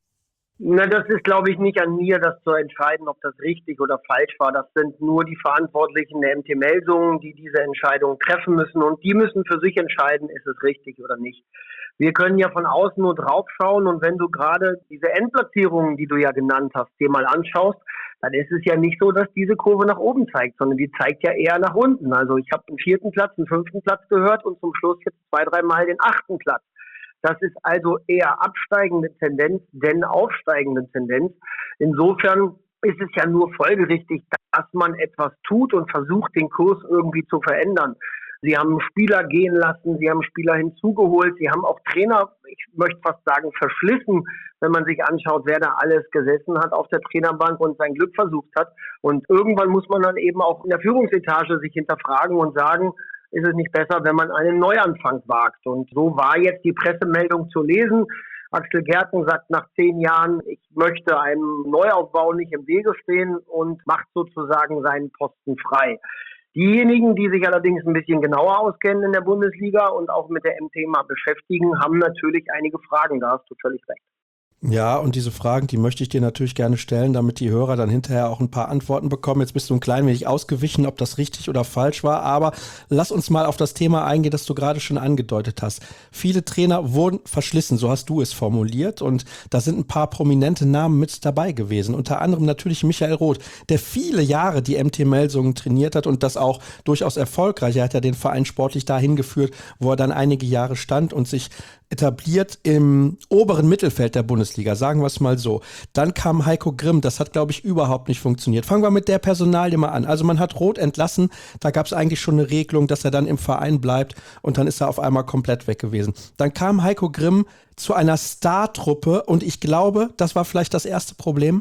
Na, das ist, glaube ich, nicht an mir, das zu entscheiden, ob das richtig oder falsch war. Das sind nur die Verantwortlichen der M T Melsungen, die diese Entscheidung treffen müssen. Und die müssen für sich entscheiden, ist es richtig oder nicht. Wir können ja von außen nur drauf schauen. Und wenn du gerade diese Endplatzierungen, die du ja genannt hast, dir mal anschaust, dann ist es ja nicht so, dass diese Kurve nach oben zeigt, sondern die zeigt ja eher nach unten. Also ich habe den vierten Platz, den fünften Platz gehört und zum Schluss jetzt zwei, dreimal den achten Platz. Das ist also eher absteigende Tendenz, denn aufsteigende Tendenz. Insofern ist es ja nur folgerichtig, dass man etwas tut und versucht, den Kurs irgendwie zu verändern. Sie haben Spieler gehen lassen, sie haben Spieler hinzugeholt, sie haben auch Trainer, ich möchte fast sagen, verschlissen, wenn man sich anschaut, wer da alles gesessen hat auf der Trainerbank und sein Glück versucht hat. Und irgendwann muss man dann eben auch in der Führungsetage sich hinterfragen und sagen, ist es nicht besser, wenn man einen Neuanfang wagt? Und so war jetzt die Pressemeldung zu lesen. Axel Gerken sagt nach zehn Jahren, ich möchte einem Neuaufbau nicht im Wege stehen und macht sozusagen seinen Posten frei. Diejenigen, die sich allerdings ein bisschen genauer auskennen in der Bundesliga und auch mit der M T mal beschäftigen, haben natürlich einige Fragen, da hast du völlig recht. Ja, und diese Fragen, die möchte ich dir natürlich gerne stellen, damit die Hörer dann hinterher auch ein paar Antworten bekommen. Jetzt bist du ein klein wenig ausgewichen, ob das richtig oder falsch war, aber lass uns mal auf das Thema eingehen, das du gerade schon angedeutet hast. Viele Trainer wurden verschlissen, so hast du es formuliert, und da sind ein paar prominente Namen mit dabei gewesen. Unter anderem natürlich Michael Roth, der viele Jahre die M T Melsungen trainiert hat und das auch durchaus erfolgreich. Er hat ja den Verein sportlich dahin geführt, wo er dann einige Jahre stand und sich etabliert im oberen Mittelfeld der Bundesliga, sagen wir es mal so. Dann kam Heiko Grimm, das hat, glaube ich, überhaupt nicht funktioniert. Fangen wir mit der Personalie mal an. Also man hat Roth entlassen, da gab es eigentlich schon eine Regelung, dass er dann im Verein bleibt, und dann ist er auf einmal komplett weg gewesen. Dann kam Heiko Grimm zu einer Star-Truppe und ich glaube, das war vielleicht das erste Problem.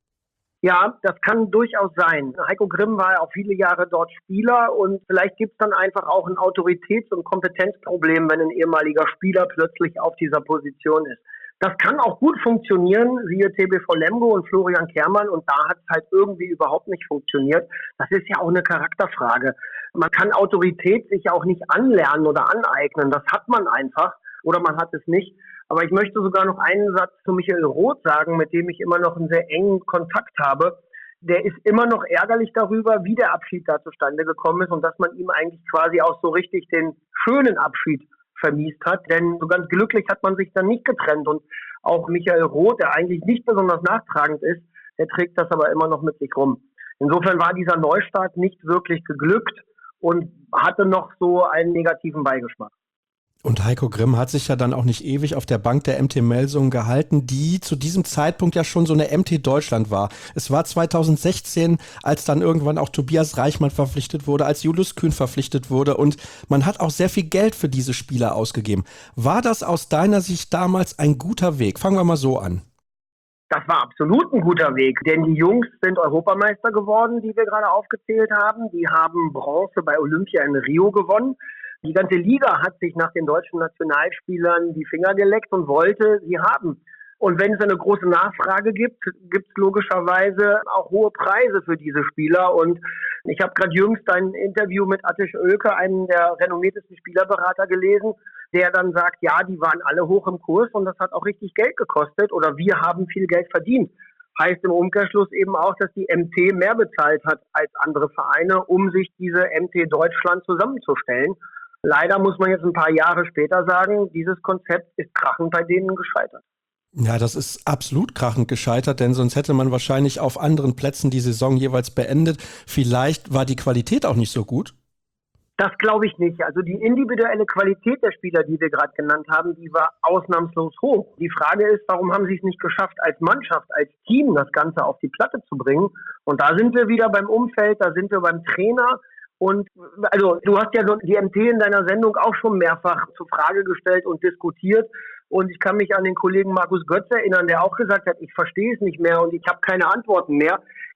Ja, das kann durchaus sein. Heiko Grimm war ja auch viele Jahre dort Spieler und vielleicht gibt es dann einfach auch ein Autoritäts- und Kompetenzproblem, wenn ein ehemaliger Spieler plötzlich auf dieser Position ist. Das kann auch gut funktionieren, siehe T B V Lemgo und Florian Kehrmann, und da hat es halt irgendwie überhaupt nicht funktioniert. Das ist ja auch eine Charakterfrage. Man kann Autorität sich auch nicht anlernen oder aneignen, das hat man einfach oder man hat es nicht. Aber ich möchte sogar noch einen Satz zu Michael Roth sagen, mit dem ich immer noch einen sehr engen Kontakt habe. Der ist immer noch ärgerlich darüber, wie der Abschied da zustande gekommen ist und dass man ihm eigentlich quasi auch so richtig den schönen Abschied vermiest hat. Denn so ganz glücklich hat man sich dann nicht getrennt. Und auch Michael Roth, der eigentlich nicht besonders nachtragend ist, der trägt das aber immer noch mit sich rum. Insofern war dieser Neustart nicht wirklich geglückt und hatte noch so einen negativen Beigeschmack. Und Heiko Grimm hat sich ja dann auch nicht ewig auf der Bank der M T Melsungen gehalten, die zu diesem Zeitpunkt ja schon so eine M T Deutschland war. Es war zweitausendsechzehn, als dann irgendwann auch Tobias Reichmann verpflichtet wurde, als Julius Kühn verpflichtet wurde, und man hat auch sehr viel Geld für diese Spieler ausgegeben. War das aus deiner Sicht damals ein guter Weg? Fangen wir mal so an. Das war absolut ein guter Weg, denn die Jungs sind Europameister geworden, die wir gerade aufgezählt haben. Die haben Bronze bei Olympia in Rio gewonnen. Die ganze Liga hat sich nach den deutschen Nationalspielern die Finger geleckt und wollte sie haben. Und wenn es eine große Nachfrage gibt, gibt es logischerweise auch hohe Preise für diese Spieler. Und ich habe gerade jüngst ein Interview mit Attisch Oelke, einem der renommiertesten Spielerberater, gelesen, der dann sagt, ja, die waren alle hoch im Kurs und das hat auch richtig Geld gekostet oder wir haben viel Geld verdient. Heißt im Umkehrschluss eben auch, dass die M T mehr bezahlt hat als andere Vereine, um sich diese M T Deutschland zusammenzustellen. Leider muss man jetzt ein paar Jahre später sagen, dieses Konzept ist krachend bei denen gescheitert. Ja, das ist absolut krachend gescheitert, denn sonst hätte man wahrscheinlich auf anderen Plätzen die Saison jeweils beendet. Vielleicht war die Qualität auch nicht so gut. Das glaube ich nicht. Also die individuelle Qualität der Spieler, die wir gerade genannt haben, die war ausnahmslos hoch. Die Frage ist, warum haben sie es nicht geschafft, als Mannschaft, als Team das Ganze auf die Platte zu bringen? Und da sind wir wieder beim Umfeld, da sind wir beim Trainer. Und also du hast ja die M T in deiner Sendung auch schon mehrfach zur Frage gestellt und diskutiert. Und ich kann mich an den Kollegen Markus Götz erinnern, der auch gesagt hat, ich verstehe es nicht mehr und ich habe keine Antworten mehr.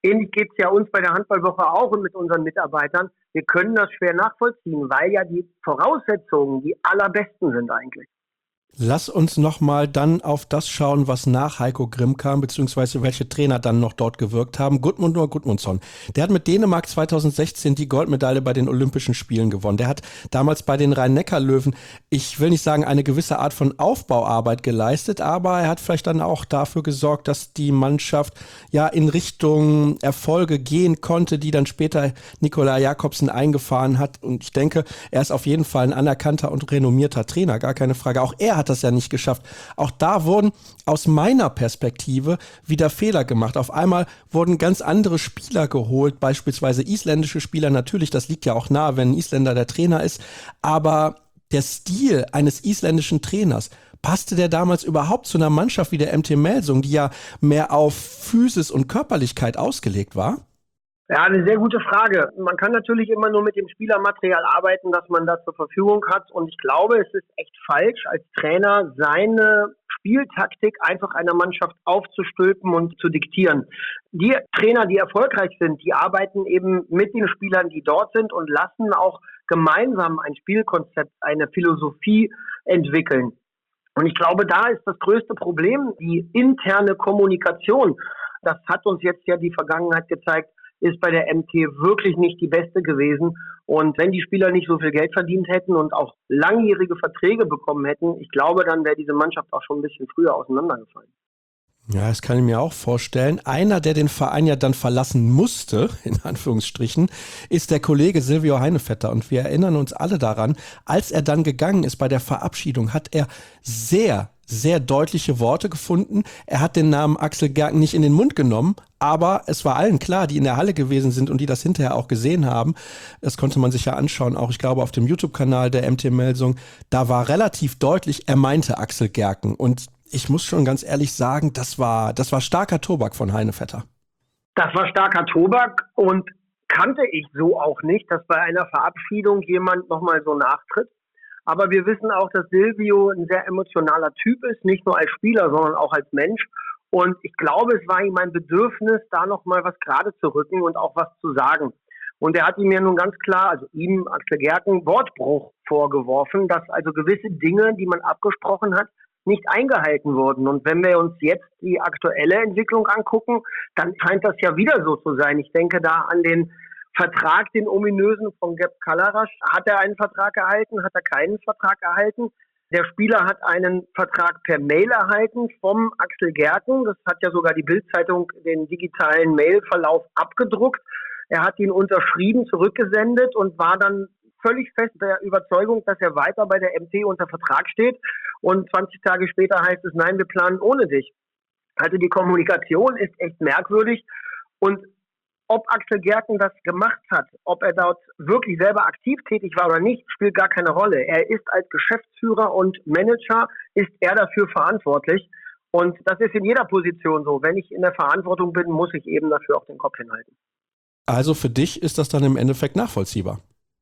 Ähnlich geht es ja uns bei der Handballwoche auch und mit unseren Mitarbeitern. Wir können das schwer nachvollziehen, weil ja die Voraussetzungen die allerbesten sind eigentlich. Lass uns nochmal dann auf das schauen, was nach Heiko Grimm kam, beziehungsweise welche Trainer dann noch dort gewirkt haben. Gudmundur Gudmundsson, der hat mit Dänemark zweitausendsechzehn die Goldmedaille bei den Olympischen Spielen gewonnen. Der hat damals bei den Rhein-Neckar-Löwen, ich will nicht sagen, eine gewisse Art von Aufbauarbeit geleistet, aber er hat vielleicht dann auch dafür gesorgt, dass die Mannschaft ja in Richtung Erfolge gehen konnte, die dann später Nikolai Jakobsen eingefahren hat. Und ich denke, er ist auf jeden Fall ein anerkannter und renommierter Trainer, gar keine Frage. Auch er hat das ja nicht geschafft. Auch da wurden aus meiner Perspektive wieder Fehler gemacht. Auf einmal wurden ganz andere Spieler geholt, beispielsweise isländische Spieler. Natürlich, das liegt ja auch nahe, wenn ein Isländer der Trainer ist. Aber der Stil eines isländischen Trainers, passte der damals überhaupt zu einer Mannschaft wie der M T Melsung, die ja mehr auf Physis und Körperlichkeit ausgelegt war? Ja, eine sehr gute Frage. Man kann natürlich immer nur mit dem Spielermaterial arbeiten, das man da zur Verfügung hat. Und ich glaube, es ist echt falsch, als Trainer seine Spieltaktik einfach einer Mannschaft aufzustülpen und zu diktieren. Die Trainer, die erfolgreich sind, die arbeiten eben mit den Spielern, die dort sind und lassen auch gemeinsam ein Spielkonzept, eine Philosophie entwickeln. Und ich glaube, da ist das größte Problem, die interne Kommunikation. Das hat uns jetzt ja die Vergangenheit gezeigt, ist bei der M T wirklich nicht die beste gewesen. Und wenn die Spieler nicht so viel Geld verdient hätten und auch langjährige Verträge bekommen hätten, ich glaube, dann wäre diese Mannschaft auch schon ein bisschen früher auseinandergefallen. Ja, das kann ich mir auch vorstellen. Einer, der den Verein ja dann verlassen musste, in Anführungsstrichen, ist der Kollege Silvio Heinevetter. Und wir erinnern uns alle daran, als er dann gegangen ist bei der Verabschiedung, hat er sehr, sehr deutliche Worte gefunden. Er hat den Namen Axel Gerken nicht in den Mund genommen, aber es war allen klar, die in der Halle gewesen sind und die das hinterher auch gesehen haben. Das konnte man sich ja anschauen, auch ich glaube auf dem YouTube-Kanal der M T Melsung. Da war relativ deutlich, er meinte Axel Gerken. Und ich muss schon ganz ehrlich sagen, das war, das war starker Tobak von Heinevetter. Das war starker Tobak und kannte ich so auch nicht, dass bei einer Verabschiedung jemand nochmal so nachtritt. Aber wir wissen auch, dass Silvio ein sehr emotionaler Typ ist, nicht nur als Spieler, sondern auch als Mensch. Und ich glaube, es war ihm ein Bedürfnis, da nochmal was gerade zu rücken und auch was zu sagen. Und er hat ihm ja nun ganz klar, also ihm, Axel Gerken, Wortbruch vorgeworfen, dass also gewisse Dinge, die man abgesprochen hat, nicht eingehalten wurden. Und wenn wir uns jetzt die aktuelle Entwicklung angucken, dann scheint das ja wieder so zu sein. Ich denke da an den Vertrag, den ominösen von Geb Kalarasch. Hat er einen Vertrag erhalten? Hat er keinen Vertrag erhalten? Der Spieler hat einen Vertrag per Mail erhalten vom Axel Gerken. Das hat ja sogar die Bild-Zeitung den digitalen Mailverlauf abgedruckt. Er hat ihn unterschrieben, zurückgesendet und war dann völlig fest der Überzeugung, dass er weiter bei der M T unter Vertrag steht. Und zwanzig Tage später heißt es, nein, wir planen ohne dich. Also die Kommunikation ist echt merkwürdig. Und ob Axel Gerken das gemacht hat, ob er dort wirklich selber aktiv tätig war oder nicht, spielt gar keine Rolle. Er ist als Geschäftsführer und Manager, ist er dafür verantwortlich. Und das ist in jeder Position so. Wenn ich in der Verantwortung bin, muss ich eben dafür auch den Kopf hinhalten. Also für dich ist das dann im Endeffekt nachvollziehbar?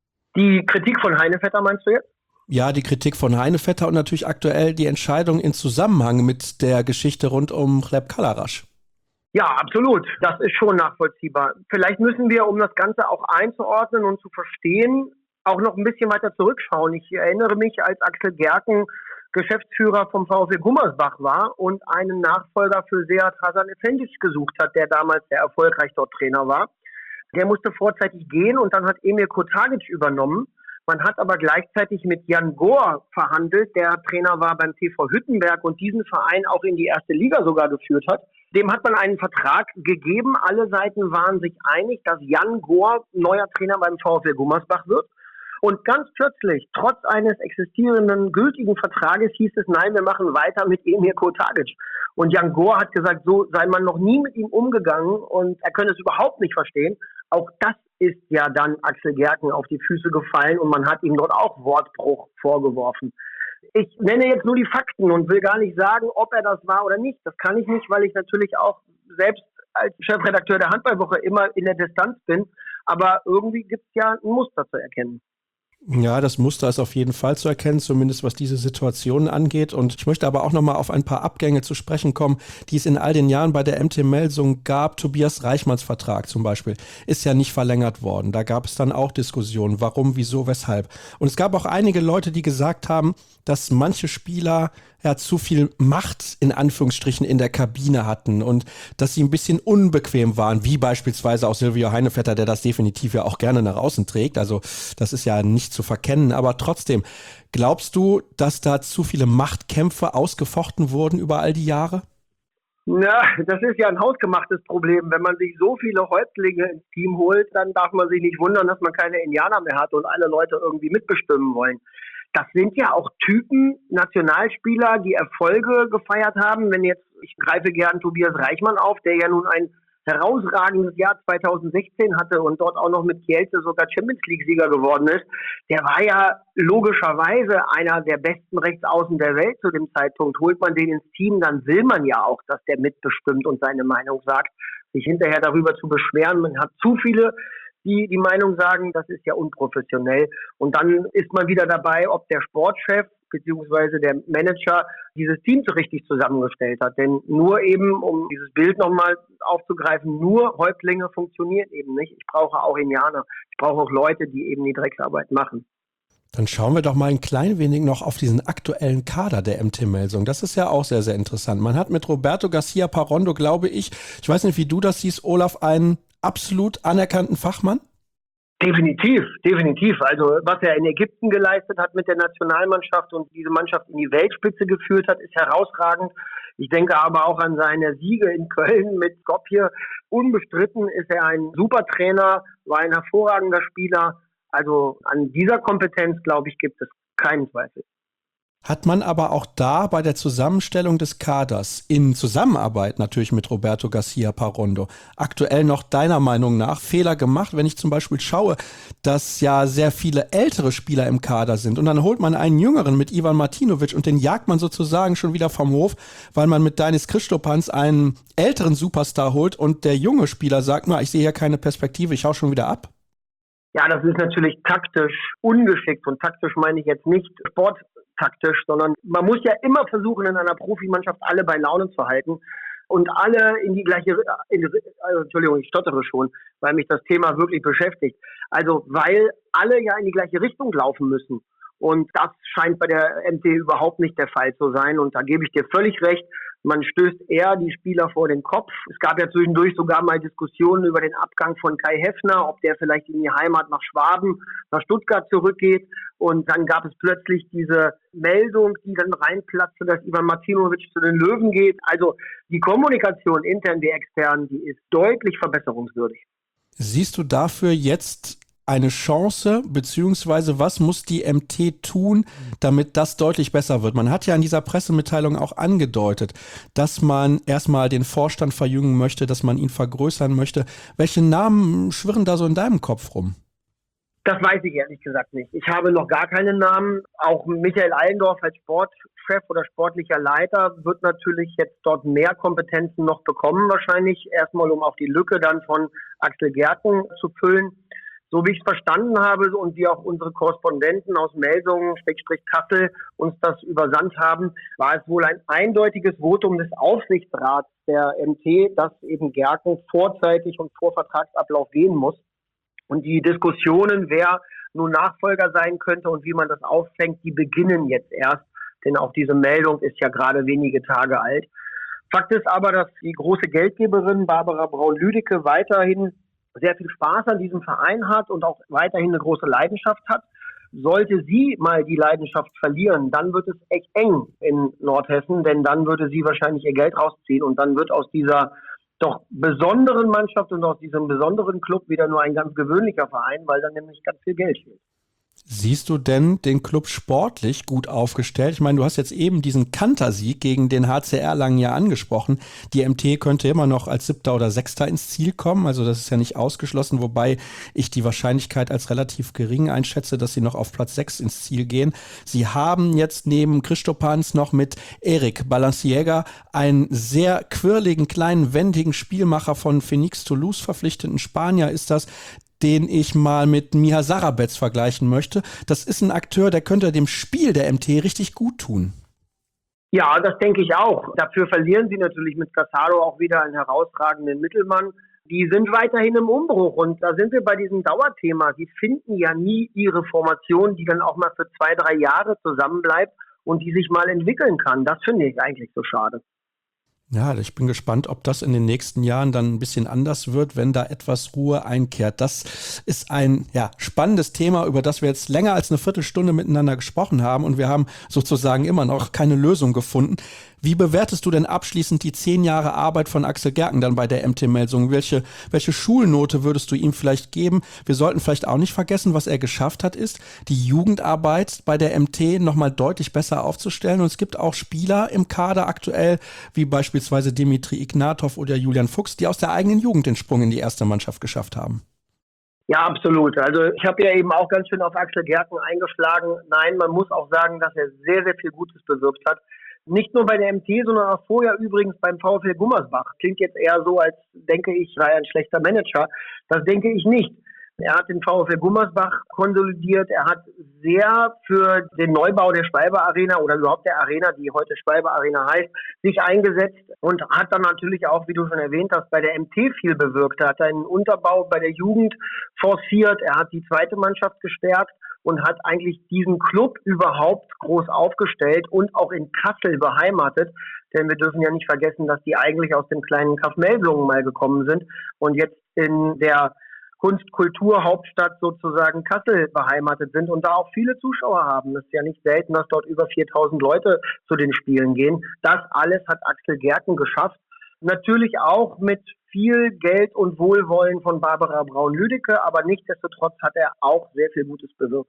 Die Kritik von Heinevetter meinst du jetzt? Ja, die Kritik von Heinevetter und natürlich aktuell die Entscheidung in Zusammenhang mit der Geschichte rund um Geb Kalarasch. Ja, absolut. Das ist schon nachvollziehbar. Vielleicht müssen wir, um das Ganze auch einzuordnen und zu verstehen, auch noch ein bisschen weiter zurückschauen. Ich erinnere mich, als Axel Gerken Geschäftsführer vom VfL Gummersbach war und einen Nachfolger für Sead Hasan Efendic gesucht hat, der damals sehr erfolgreich dort Trainer war. Der musste vorzeitig gehen und dann hat Emir Kotagic übernommen. Man hat aber gleichzeitig mit Jan Gohr verhandelt, der Trainer war beim T V Hüttenberg und diesen Verein auch in die erste Liga sogar geführt hat. Dem hat man einen Vertrag gegeben. Alle Seiten waren sich einig, dass Jan Gohr neuer Trainer beim VfL Gummersbach wird. Und ganz plötzlich, trotz eines existierenden gültigen Vertrages, hieß es, nein, wir machen weiter mit Emir Kotagic. Und Jan Gohr hat gesagt, so sei man noch nie mit ihm umgegangen und er könne es überhaupt nicht verstehen. Auch das ist ja dann Axel Gerken auf die Füße gefallen und man hat ihm dort auch Wortbruch vorgeworfen. Ich nenne jetzt nur die Fakten und will gar nicht sagen, ob er das war oder nicht. Das kann ich nicht, weil ich natürlich auch selbst als Chefredakteur der Handballwoche immer in der Distanz bin. Aber irgendwie gibt es ja ein Muster zu erkennen. Ja, das Muster ist auf jeden Fall zu erkennen, zumindest was diese Situation angeht. Und ich möchte aber auch nochmal auf ein paar Abgänge zu sprechen kommen, die es in all den Jahren bei der M T Melsung gab. Tobias Reichmanns Vertrag zum Beispiel ist ja nicht verlängert worden. Da gab es dann auch Diskussionen, warum, wieso, weshalb. Und es gab auch einige Leute, die gesagt haben, dass manche Spieler ja zu viel Macht in Anführungsstrichen in der Kabine hatten und dass sie ein bisschen unbequem waren, wie beispielsweise auch Silvio Heinevetter, der das definitiv ja auch gerne nach außen trägt. Also das ist ja nicht zu verkennen, aber trotzdem, glaubst du, dass da zu viele Machtkämpfe ausgefochten wurden über all die Jahre? Na, das ist ja ein hausgemachtes Problem. Wenn man sich so viele Häuptlinge ins Team holt, dann darf man sich nicht wundern, dass man keine Indianer mehr hat und alle Leute irgendwie mitbestimmen wollen. Das sind ja auch Typen, Nationalspieler, die Erfolge gefeiert haben. Wenn jetzt, ich greife gern Tobias Reichmann auf, der ja nun ein herausragendes Jahr zweitausendsechzehn hatte und dort auch noch mit Kielce sogar Champions League-Sieger geworden ist. Der war ja logischerweise einer der besten Rechtsaußen der Welt zu dem Zeitpunkt. Holt man den ins Team, dann will man ja auch, dass der mitbestimmt und seine Meinung sagt. Sich hinterher darüber zu beschweren, man hat zu viele, die die Meinung sagen, das ist ja unprofessionell. Und dann ist man wieder dabei, ob der Sportchef beziehungsweise der Manager dieses Team so richtig zusammengestellt hat. Denn nur eben, um dieses Bild nochmal aufzugreifen, nur Häuptlinge funktionieren eben nicht. Ich brauche auch Indianer. Ich brauche auch Leute, die eben die Drecksarbeit machen. Dann schauen wir doch mal ein klein wenig noch auf diesen aktuellen Kader der M T Melsung. Das ist ja auch sehr, sehr interessant. Man hat mit Roberto Garcia Parrondo, glaube ich, ich weiß nicht, wie du das siehst, Olaf, einen absolut anerkannten Fachmann? Definitiv, definitiv. Also was er in Ägypten geleistet hat mit der Nationalmannschaft und diese Mannschaft in die Weltspitze geführt hat, ist herausragend. Ich denke aber auch an seine Siege in Köln mit Skopje. Unbestritten ist er ein super Trainer, war ein hervorragender Spieler. Also an dieser Kompetenz, glaube ich, gibt es keinen Zweifel. Hat man aber auch da bei der Zusammenstellung des Kaders, in Zusammenarbeit natürlich mit Roberto Garcia Parrondo, aktuell noch deiner Meinung nach Fehler gemacht, wenn ich zum Beispiel schaue, dass ja sehr viele ältere Spieler im Kader sind und dann holt man einen Jüngeren mit Ivan Martinovic und den jagt man sozusagen schon wieder vom Hof, weil man mit Denis Christopans einen älteren Superstar holt und der junge Spieler sagt, na, ich sehe hier keine Perspektive, ich hau schon wieder ab? Ja, das ist natürlich taktisch ungeschickt und taktisch meine ich jetzt nicht sporttaktisch, sondern man muss ja immer versuchen, in einer Profimannschaft alle bei Laune zu halten und alle in die gleiche, in, also, Entschuldigung, ich stottere schon, weil mich das Thema wirklich beschäftigt. Also, weil alle ja in die gleiche Richtung laufen müssen. Und das scheint bei der M T überhaupt nicht der Fall zu sein. Und da gebe ich dir völlig recht. Man stößt eher die Spieler vor den Kopf. Es gab ja zwischendurch sogar mal Diskussionen über den Abgang von Kai Heffner, ob der vielleicht in die Heimat nach Schwaben, nach Stuttgart zurückgeht. Und dann gab es plötzlich diese Meldung, die dann reinplatzte, dass Ivan Martinovic zu den Löwen geht. Also die Kommunikation intern wie extern, die ist deutlich verbesserungswürdig. Siehst du dafür jetzt eine Chance, beziehungsweise was muss die M T tun, damit das deutlich besser wird? Man hat ja in dieser Pressemitteilung auch angedeutet, dass man erstmal den Vorstand verjüngen möchte, dass man ihn vergrößern möchte. Welche Namen schwirren da so in deinem Kopf rum? Das weiß ich ehrlich gesagt nicht. Ich habe noch gar keinen Namen. Auch Michael Allendorf als Sportchef oder sportlicher Leiter wird natürlich jetzt dort mehr Kompetenzen noch bekommen, wahrscheinlich erstmal, um auch die Lücke dann von Axel Gerken zu füllen. So wie ich es verstanden habe und wie auch unsere Korrespondenten aus Melsungen, Schrägstrich Kassel uns das übersandt haben, war es wohl ein eindeutiges Votum des Aufsichtsrats der M T, dass eben Gerken vorzeitig und vor Vertragsablauf gehen muss. Und die Diskussionen, wer nun Nachfolger sein könnte und wie man das auffängt, die beginnen jetzt erst. Denn auch diese Meldung ist ja gerade wenige Tage alt. Fakt ist aber, dass die große Geldgeberin Barbara Braun-Lüdecke weiterhin sehr viel Spaß an diesem Verein hat und auch weiterhin eine große Leidenschaft hat. Sollte sie mal die Leidenschaft verlieren, dann wird es echt eng in Nordhessen, denn dann würde sie wahrscheinlich ihr Geld rausziehen und dann wird aus dieser doch besonderen Mannschaft und aus diesem besonderen Club wieder nur ein ganz gewöhnlicher Verein, weil dann nämlich ganz viel Geld fehlt. Siehst du denn den Club sportlich gut aufgestellt? Ich meine, du hast jetzt eben diesen Kantersieg gegen den H C Erlangen ja angesprochen. Die M T könnte immer noch als Siebter oder Sechster ins Ziel kommen. Also das ist ja nicht ausgeschlossen, wobei ich die Wahrscheinlichkeit als relativ gering einschätze, dass sie noch auf Platz sechs ins Ziel gehen. Sie haben jetzt neben Christopans noch mit Eric Balanciega einen sehr quirligen, kleinen, wendigen Spielmacher von Phoenix Toulouse verpflichteten Spanier ist das. den ich mal mit Miha Sarabetz vergleichen möchte. Das ist ein Akteur, der könnte dem Spiel der M T richtig gut tun. Ja, das denke ich auch. Dafür verlieren sie natürlich mit Casado auch wieder einen herausragenden Mittelmann. Die sind weiterhin im Umbruch und da sind wir bei diesem Dauerthema. Sie finden ja nie ihre Formation, die dann auch mal für zwei, drei Jahre zusammenbleibt und die sich mal entwickeln kann. Das finde ich eigentlich so schade. Ja, ich bin gespannt, ob das in den nächsten Jahren dann ein bisschen anders wird, wenn da etwas Ruhe einkehrt. Das ist ein ja, spannendes Thema, über das wir jetzt länger als eine Viertelstunde miteinander gesprochen haben und wir haben sozusagen immer noch keine Lösung gefunden. Wie bewertest du denn abschließend die zehn Jahre Arbeit von Axel Gerken dann bei der M T-Melsungen? Welche, welche Schulnote würdest du ihm vielleicht geben? Wir sollten vielleicht auch nicht vergessen, was er geschafft hat, ist, die Jugendarbeit bei der M T nochmal deutlich besser aufzustellen. Und es gibt auch Spieler im Kader aktuell, wie beispielsweise Dimitri Ignatov oder Julian Fuchs, die aus der eigenen Jugend den Sprung in die erste Mannschaft geschafft haben. Ja, absolut. Also ich habe ja eben auch ganz schön auf Axel Gerken eingeschlagen. Nein, man muss auch sagen, dass er sehr, sehr viel Gutes bewirkt hat. Nicht nur bei der M T, sondern auch vorher übrigens beim VfL Gummersbach. Klingt jetzt eher so, als denke ich, sei ein schlechter Manager. Das denke ich nicht. Er hat den VfL Gummersbach konsolidiert. Er hat sehr für den Neubau der Schwalbe Arena oder überhaupt der Arena, die heute Schwalbe Arena heißt, sich eingesetzt und hat dann natürlich auch, wie du schon erwähnt hast, bei der M T viel bewirkt. Er hat einen Unterbau bei der Jugend forciert. Er hat die zweite Mannschaft gestärkt und hat eigentlich diesen Club überhaupt groß aufgestellt und auch in Kassel beheimatet. Denn wir dürfen ja nicht vergessen, dass die eigentlich aus dem kleinen Kaff Melsungen mal gekommen sind und jetzt in der Kunst-Kultur-Hauptstadt sozusagen Kassel beheimatet sind und da auch viele Zuschauer haben. Es ist ja nicht selten, dass dort über viertausend Leute zu den Spielen gehen. Das alles hat Axel Gerken geschafft. Natürlich auch mit viel Geld und Wohlwollen von Barbara Braun-Lüdecke, aber nichtsdestotrotz hat er auch sehr viel Gutes bewirkt.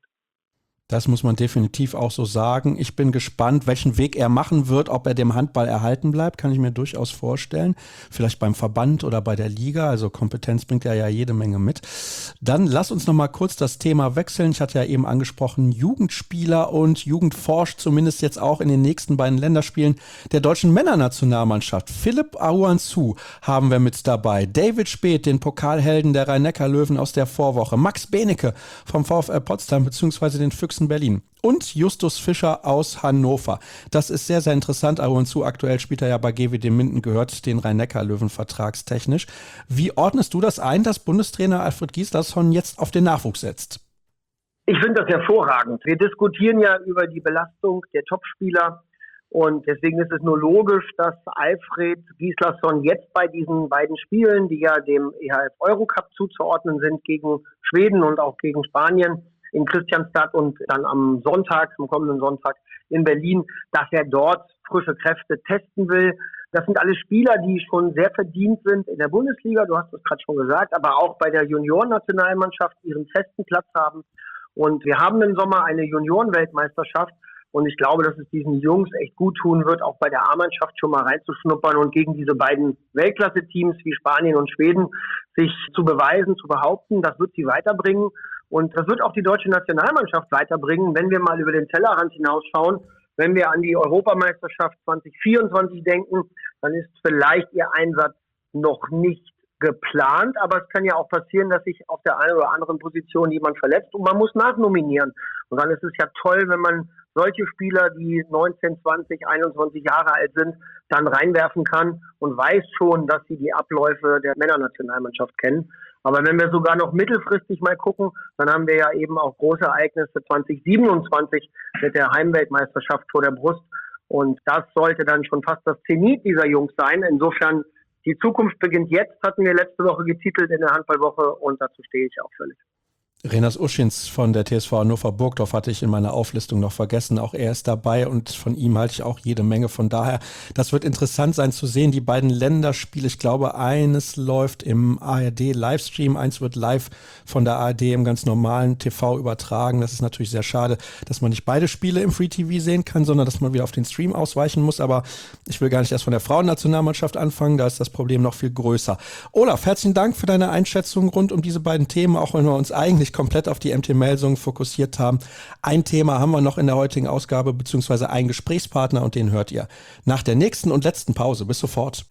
Das muss man definitiv auch so sagen. Ich bin gespannt, welchen Weg er machen wird, ob er dem Handball erhalten bleibt, kann ich mir durchaus vorstellen. Vielleicht beim Verband oder bei der Liga, also Kompetenz bringt er ja jede Menge mit. Dann lass uns noch mal kurz das Thema wechseln. Ich hatte ja eben angesprochen, Jugendspieler und Jugend forscht zumindest jetzt auch in den nächsten beiden Länderspielen der deutschen Männernationalmannschaft. Philipp Aouansou haben wir mit dabei. David Speth, den Pokalhelden der Rhein-Neckar-Löwen aus der Vorwoche. Max Benecke vom VfL Potsdam bzw. den Füchsen Berlin und Justus Fischer aus Hannover. Das ist sehr, sehr interessant. Aouansou aktuell spielt er ja bei G W D Minden, gehört den Rhein-Neckar-Löwen vertragstechnisch. Wie ordnest du das ein, dass Bundestrainer Alfred Gislason jetzt auf den Nachwuchs setzt? Ich finde das hervorragend. Wir diskutieren ja über die Belastung der Topspieler und deswegen ist es nur logisch, dass Alfred Gislason jetzt bei diesen beiden Spielen, die ja dem E H F Eurocup zuzuordnen sind, gegen Schweden und auch gegen Spanien, in Christianstadt und dann am Sonntag, am kommenden Sonntag in Berlin, dass er dort frische Kräfte testen will. Das sind alle Spieler, die schon sehr verdient sind in der Bundesliga, du hast es gerade schon gesagt, aber auch bei der Juniorennationalmannschaft ihren festen Platz haben. Und wir haben im Sommer eine Juniorenweltmeisterschaft und ich glaube, dass es diesen Jungs echt gut tun wird, auch bei der A-Mannschaft schon mal reinzuschnuppern und gegen diese beiden Weltklasse-Teams wie Spanien und Schweden sich zu beweisen, zu behaupten. Das wird sie weiterbringen. Und das wird auch die deutsche Nationalmannschaft weiterbringen, wenn wir mal über den Tellerrand hinausschauen. Wenn wir an die Europameisterschaft zwanzig vierundzwanzig denken, dann ist vielleicht ihr Einsatz noch nicht geplant. Aber es kann ja auch passieren, dass sich auf der einen oder anderen Position jemand verletzt und man muss nachnominieren. Und dann ist es ja toll, wenn man solche Spieler, die neunzehn, zwanzig, einundzwanzig Jahre alt sind, dann reinwerfen kann und weiß schon, dass sie die Abläufe der Männernationalmannschaft kennen. Aber wenn wir sogar noch mittelfristig mal gucken, dann haben wir ja eben auch große Ereignisse zwanzig siebenundzwanzig mit der Heimweltmeisterschaft vor der Brust. Und das sollte dann schon fast das Zenit dieser Jungs sein. Insofern, die Zukunft beginnt jetzt, hatten wir letzte Woche getitelt in der Handballwoche und dazu stehe ich auch völlig. Renas Uschins von der T S V Hannover Burgdorf hatte ich in meiner Auflistung noch vergessen. Auch er ist dabei und von ihm halte ich auch jede Menge. Von daher, das wird interessant sein zu sehen. Die beiden Länderspiele, ich glaube, eines läuft im A R D-Livestream, eins wird live von der A R D im ganz normalen T V übertragen. Das ist natürlich sehr schade, dass man nicht beide Spiele im Free T V sehen kann, sondern dass man wieder auf den Stream ausweichen muss. Aber ich will gar nicht erst von der Frauennationalmannschaft anfangen, da ist das Problem noch viel größer. Olaf, herzlichen Dank für deine Einschätzung rund um diese beiden Themen, auch wenn wir uns eigentlich komplett auf die M T-Melsungen fokussiert haben. Ein Thema haben wir noch in der heutigen Ausgabe, beziehungsweise einen Gesprächspartner und den hört ihr nach der nächsten und letzten Pause. Bis sofort.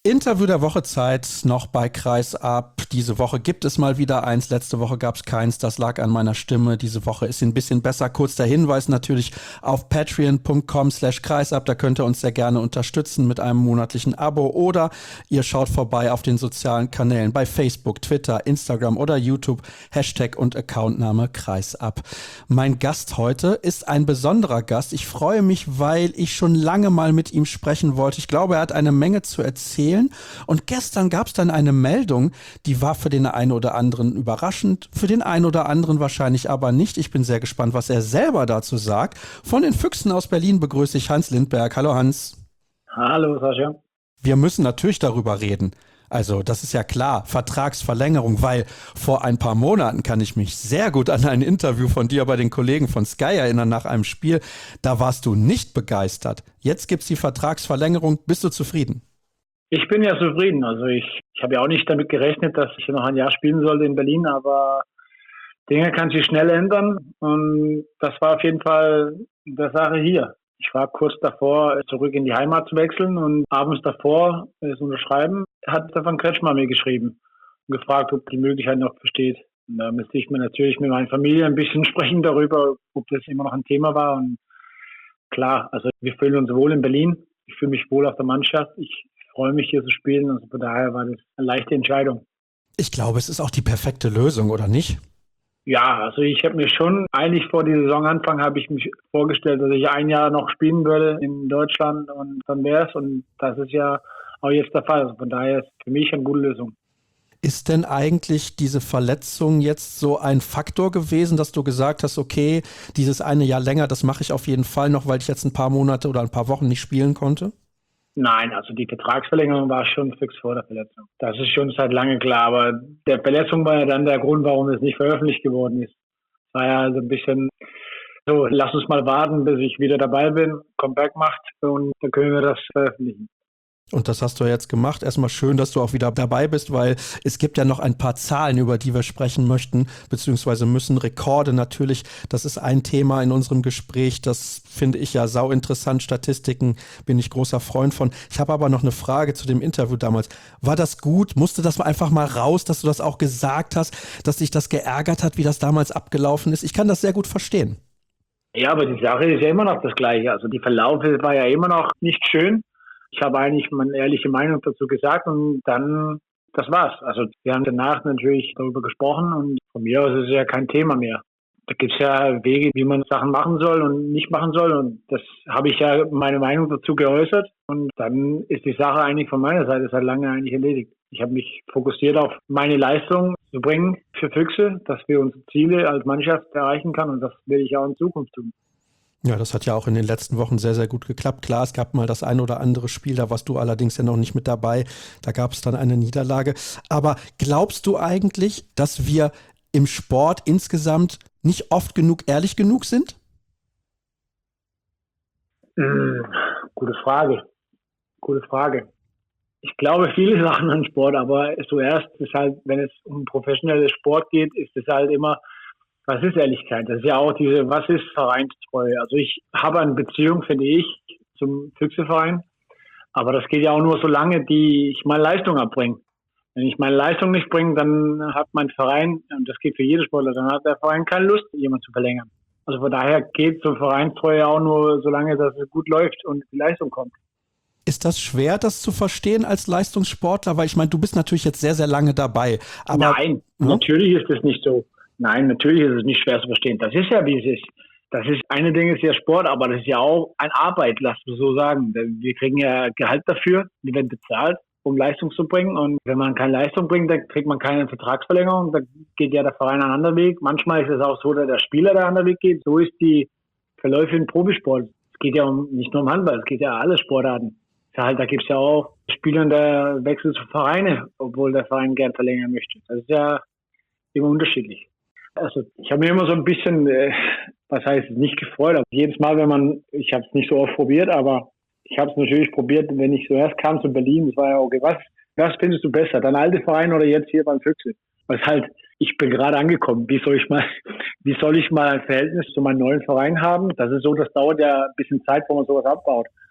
Interview der Woche Zeit noch bei Kreisab. Diese Woche gibt es mal wieder eins. Letzte Woche gab es keins. Das lag an meiner Stimme. Diese Woche ist sie ein bisschen besser. Kurz der Hinweis natürlich auf patreon.com slash kreisab. Da könnt ihr uns sehr gerne unterstützen mit einem monatlichen Abo oder ihr schaut vorbei auf den sozialen Kanälen bei Facebook, Twitter, Instagram oder YouTube. Hashtag und Accountname Kreisab. Mein Gast heute ist ein besonderer Gast. Ich freue mich, weil ich schon lange mal mit ihm sprechen wollte. Ich glaube, er hat eine Menge zu erzählen. Und gestern gab es dann eine Meldung, die war für den einen oder anderen überraschend, für den einen oder anderen wahrscheinlich aber nicht. Ich bin sehr gespannt, was er selber dazu sagt. Von den Füchsen aus Berlin begrüße ich Hans Lindberg. Hallo Hans. Hallo Sascha. Wir müssen natürlich darüber reden. Also das ist ja klar, Vertragsverlängerung, weil vor ein paar Monaten kann ich mich sehr gut an ein Interview von dir bei den Kollegen von Sky erinnern nach einem Spiel. Da warst du nicht begeistert. Jetzt gibt es die Vertragsverlängerung. Bist du zufrieden? Ich bin ja zufrieden. Also ich, ich habe ja auch nicht damit gerechnet, dass ich noch ein Jahr spielen sollte in Berlin, aber Dinge kann sich schnell ändern und das war auf jeden Fall der Sache hier. Ich war kurz davor, zurück in die Heimat zu wechseln und abends davor, das Unterschreiben, hat Stefan Kretschmer mir geschrieben und gefragt, ob die Möglichkeit noch besteht. Und da müsste ich mir natürlich mit meiner Familie ein bisschen sprechen darüber, ob das immer noch ein Thema war. Und klar, also wir fühlen uns wohl in Berlin. Ich fühle mich wohl auf der Mannschaft. Ich freue mich, hier zu spielen. Also von daher war das eine leichte Entscheidung. Ich glaube, es ist auch die perfekte Lösung, oder nicht? Ja, also ich habe mir schon, eigentlich vor der Saisonanfang habe ich mich vorgestellt, dass ich ein Jahr noch spielen würde in Deutschland und dann wäre es. Und das ist ja auch jetzt der Fall. Also von daher ist es für mich eine gute Lösung. Ist denn eigentlich diese Verletzung jetzt so ein Faktor gewesen, dass du gesagt hast, okay, dieses eine Jahr länger, das mache ich auf jeden Fall noch, weil ich jetzt ein paar Monate oder ein paar Wochen nicht spielen konnte? Nein, also die Vertragsverlängerung war schon fix vor der Verletzung. Das ist schon seit langem klar, aber der Verletzung war ja dann der Grund, warum es nicht veröffentlicht geworden ist. War ja also ein bisschen so, lass uns mal warten, bis ich wieder dabei bin, Comeback macht und dann können wir das veröffentlichen. Und das hast du jetzt gemacht. Erstmal schön, dass du auch wieder dabei bist, weil es gibt ja noch ein paar Zahlen, über die wir sprechen möchten, beziehungsweise müssen. Rekorde natürlich, das ist ein Thema in unserem Gespräch, das finde ich ja sau interessant. Statistiken bin ich großer Freund von. Ich habe aber noch eine Frage zu dem Interview damals. War das gut? Musste das einfach mal raus, dass du das auch gesagt hast, dass dich das geärgert hat, wie das damals abgelaufen ist? Ich kann das sehr gut verstehen. Ja, aber die Sache ist ja immer noch das Gleiche. Also die Verlaufe war ja immer noch nicht schön. Ich habe eigentlich meine ehrliche Meinung dazu gesagt und dann, das war's. Also wir haben danach natürlich darüber gesprochen und von mir aus ist es ja kein Thema mehr. Da gibt es ja Wege, wie man Sachen machen soll und nicht machen soll und das habe ich ja meine Meinung dazu geäußert und dann ist die Sache eigentlich von meiner Seite seit lange eigentlich erledigt. Ich habe mich fokussiert auf meine Leistung zu bringen für Füchse, dass wir unsere Ziele als Mannschaft erreichen können und das werde ich auch in Zukunft tun. Ja, das hat ja auch in den letzten Wochen sehr, sehr gut geklappt. Klar, es gab mal das ein oder andere Spiel, da warst du allerdings ja noch nicht mit dabei. Da gab es dann eine Niederlage. Aber glaubst du eigentlich, dass wir im Sport insgesamt nicht oft genug ehrlich genug sind? Mmh, gute Frage. Gute Frage. Ich glaube, viele Sachen an Sport, aber zuerst ist halt, wenn es um professionellen Sport geht, ist es halt immer, was ist Ehrlichkeit? Das ist ja auch diese, was ist Vereinstreue? Also ich habe eine Beziehung, finde ich, zum Füchseverein, aber das geht ja auch nur so lange, die ich meine Leistung abbringe. Wenn ich meine Leistung nicht bringe, dann hat mein Verein, und das geht für jede Sportler, dann hat der Verein keine Lust, jemanden zu verlängern. Also von daher geht so Vereinstreue auch nur so lange, dass es gut läuft und die Leistung kommt. Ist das schwer, das zu verstehen als Leistungssportler? Weil ich meine, du bist natürlich jetzt sehr, sehr lange dabei. Aber, Nein, hm? natürlich ist es nicht so. Nein, natürlich ist es nicht schwer zu verstehen. Das ist ja, wie es ist. Das ist, eine Ding ist ja Sport, aber das ist ja auch eine Arbeit, lass mich so sagen. Wir kriegen ja Gehalt dafür, wir werden bezahlt, um Leistung zu bringen. Und wenn man keine Leistung bringt, dann kriegt man keine Vertragsverlängerung. Dann geht ja der Verein einen anderen Weg. Manchmal ist es auch so, dass der Spieler der andere Weg geht. So ist die Verläufe im Profisport. Es geht ja um, nicht nur um Handball, es geht ja um alle Sportarten. Halt, da gibt es ja auch Spieler, der wechselt zu Vereine, obwohl der Verein gern verlängern möchte. Das ist ja immer unterschiedlich. Also ich habe mir immer so ein bisschen, äh, was heißt nicht gefreut, aber jedes Mal, wenn man, ich habe es nicht so oft probiert, aber ich habe es natürlich probiert, wenn ich zuerst kam zu Berlin, das war ja okay, was, was findest du besser, dein alter Verein oder jetzt hier beim Füchse? Was halt, ich bin gerade angekommen, wie soll ich mal, wie soll ich mal ein Verhältnis zu meinem neuen Verein haben? Das ist so, das dauert ja ein bisschen Zeit, wo man sowas abbaut.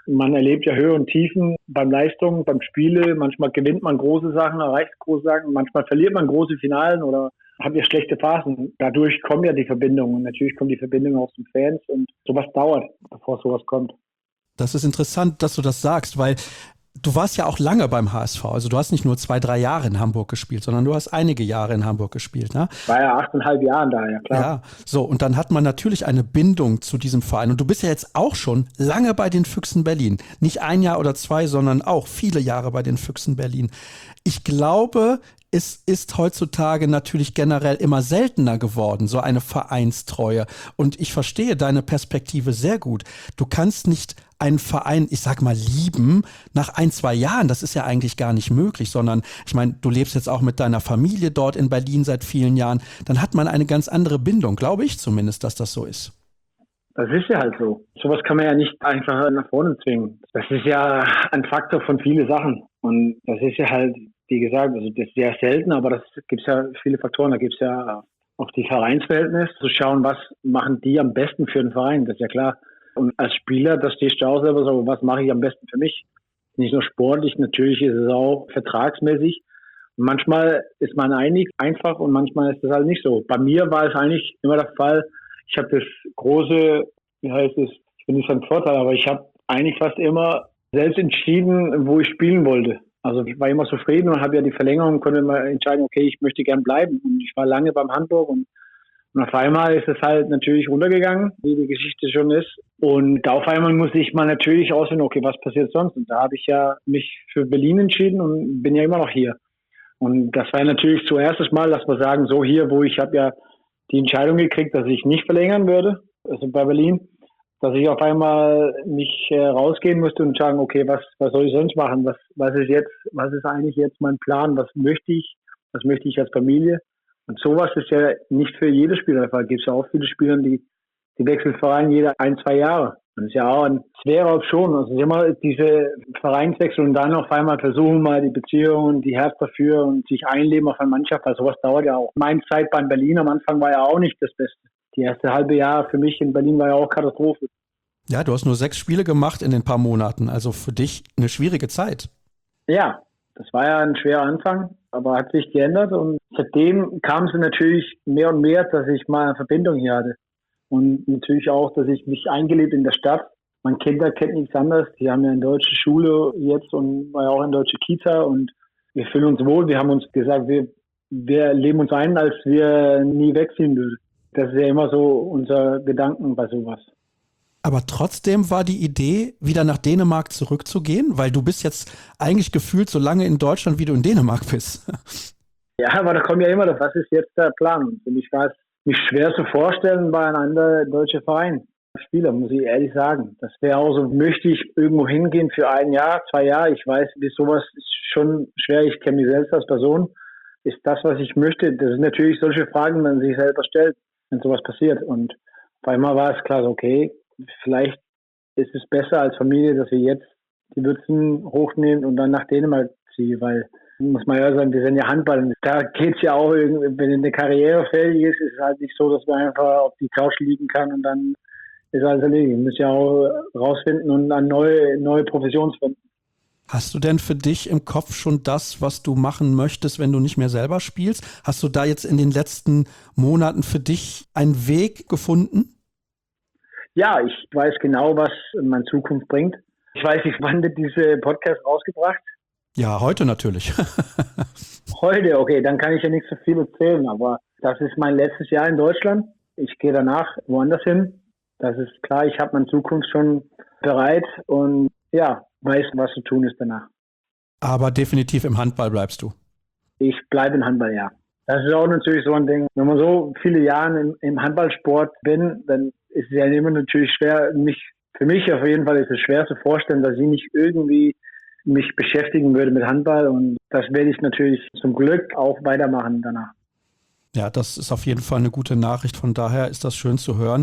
Man erlebt ja Höhe und Tiefen beim Leistungen, beim Spiele. Manchmal gewinnt man große Sachen, erreicht große Sachen. Manchmal verliert man große Finalen oder hat ja schlechte Phasen. Dadurch kommen ja die Verbindungen. Und natürlich kommen die Verbindungen aus den Fans. Und sowas dauert, bevor sowas kommt. Das ist interessant, dass du das sagst, weil du warst ja auch lange beim H S V. Also du hast nicht nur zwei, drei Jahre in Hamburg gespielt, sondern du hast einige Jahre in Hamburg gespielt, ne? War ja achteinhalb Jahren da, ja klar. Ja, so, und dann hat man natürlich eine Bindung zu diesem Verein. Und du bist ja jetzt auch schon lange bei den Füchsen Berlin. Nicht ein Jahr oder zwei, sondern auch viele Jahre bei den Füchsen Berlin. Ich glaube, es ist heutzutage natürlich generell immer seltener geworden, so eine Vereinstreue. Und ich verstehe deine Perspektive sehr gut. Du kannst nicht einen Verein, ich sag mal, lieben nach ein, zwei Jahren. Das ist ja eigentlich gar nicht möglich, sondern ich meine, du lebst jetzt auch mit deiner Familie dort in Berlin seit vielen Jahren. Dann hat man eine ganz andere Bindung, glaube ich zumindest, dass das so ist. Das ist ja halt so. Sowas kann man ja nicht einfach nach vorne zwingen. Das ist ja ein Faktor von vielen Sachen. Und das ist ja halt, wie gesagt, also das ist sehr selten, aber das gibt es ja viele Faktoren. Da gibt es ja auch die Vereinsverhältnisse, zu schauen, was machen die am besten für den Verein, das ist ja klar. Und als Spieler, da stehst du auch selber so, was mache ich am besten für mich? Nicht nur sportlich, natürlich ist es auch vertragsmäßig. Und manchmal ist man einig, einfach, und manchmal ist das halt nicht so. Bei mir war es eigentlich immer der Fall, ich habe das große, wie heißt es, ich bin nicht so ein Vorteil, aber ich habe eigentlich fast immer selbst entschieden, wo ich spielen wollte. Also ich war immer zufrieden und habe ja die Verlängerung, konnte immer entscheiden, okay, ich möchte gern bleiben. Und ich war lange beim Hamburg und, und auf einmal ist es halt natürlich runtergegangen, wie die Geschichte schon ist. Und auf einmal musste ich mal natürlich aussehen, okay, was passiert sonst? Und da habe ich ja mich für Berlin entschieden und bin ja immer noch hier. Und das war natürlich zuerst das Mal, dass wir sagen, so hier, wo ich habe ja die Entscheidung gekriegt, dass ich nicht verlängern würde, also bei Berlin, dass ich auf einmal mich äh, rausgehen musste und sagen, okay, was was soll ich sonst machen? Was was ist jetzt, was ist eigentlich jetzt mein Plan? Was möchte ich? Was möchte ich als Familie? Und sowas ist ja nicht für jede Spieler der Fall. Es gibt ja auch viele Spieler, die die wechseln Verein jede ein, zwei Jahre. Das ist ja auch ein schwerer Option. Also immer diese Vereinswechsel und dann auf einmal versuchen mal die Beziehungen, die Herz dafür und sich einleben auf eine Mannschaft. Also sowas dauert ja auch. Meine Zeit beim Berlin am Anfang war ja auch nicht das Beste. Die erste halbe Jahr für mich in Berlin war ja auch Katastrophe. Ja, du hast nur sechs Spiele gemacht in den paar Monaten. Also für dich eine schwierige Zeit. Ja, das war ja ein schwerer Anfang, aber hat sich geändert. Und seitdem kam es natürlich mehr und mehr, dass ich mal eine Verbindung hier hatte. Und natürlich auch, dass ich mich eingelebt in der Stadt. Mein Kinder kennt nichts anderes. Die haben ja eine deutsche Schule jetzt und war ja auch eine deutsche Kita. Und wir fühlen uns wohl. Wir haben uns gesagt, wir, wir leben uns ein, als wir nie wegziehen würden. Das ist ja immer so unser Gedanken bei sowas. Aber trotzdem war die Idee, wieder nach Dänemark zurückzugehen, weil du bist jetzt eigentlich gefühlt so lange in Deutschland, wie du in Dänemark bist. Ja, aber da kommt ja immer das, was ist jetzt der Plan? Und für mich war es nicht schwer zu vorstellen bei einem anderen deutschen Verein. Spieler, muss ich ehrlich sagen. Das wäre auch so, möchte ich irgendwo hingehen für ein Jahr, zwei Jahre? Ich weiß, bis sowas ist schon schwer. Ich kenne mich selbst als Person. Ist das, was ich möchte? Das sind natürlich solche Fragen, die man sich selber stellt, wenn sowas passiert. Und auf einmal war es klar, okay, vielleicht ist es besser als Familie, dass wir jetzt die Würzen hochnehmen und dann nach Dänemark ziehen, weil, muss man ja sagen, wir sind ja Handball. Und da geht es ja auch, wenn eine Karriere fällig ist, ist es halt nicht so, dass man einfach auf die Couch liegen kann und dann ist alles erledigt. Wir müssen ja auch rausfinden und eine neue, neue Profession finden. Hast du denn für dich im Kopf schon das, was du machen möchtest, wenn du nicht mehr selber spielst? Hast du da jetzt in den letzten Monaten für dich einen Weg gefunden? Ja, ich weiß genau, was meine Zukunft bringt. Ich weiß nicht, wann wird diese Podcast rausgebracht? Ja, heute natürlich. Heute, okay, dann kann ich ja nicht so viel erzählen, aber das ist mein letztes Jahr in Deutschland. Ich gehe danach woanders hin. Das ist klar, ich habe meine Zukunft schon bereit und ja, weiß, was zu tun ist danach. Aber definitiv im Handball bleibst du? Ich bleibe im Handball, ja. Das ist auch natürlich so ein Ding. Wenn man so viele Jahre im, im Handballsport bin, dann ist es ja immer natürlich schwer, mich, für mich auf jeden Fall ist es schwer zu vorstellen, dass ich nicht irgendwie mich beschäftigen würde mit Handball und das werde ich natürlich zum Glück auch weitermachen danach. Ja, das ist auf jeden Fall eine gute Nachricht, von daher ist das schön zu hören.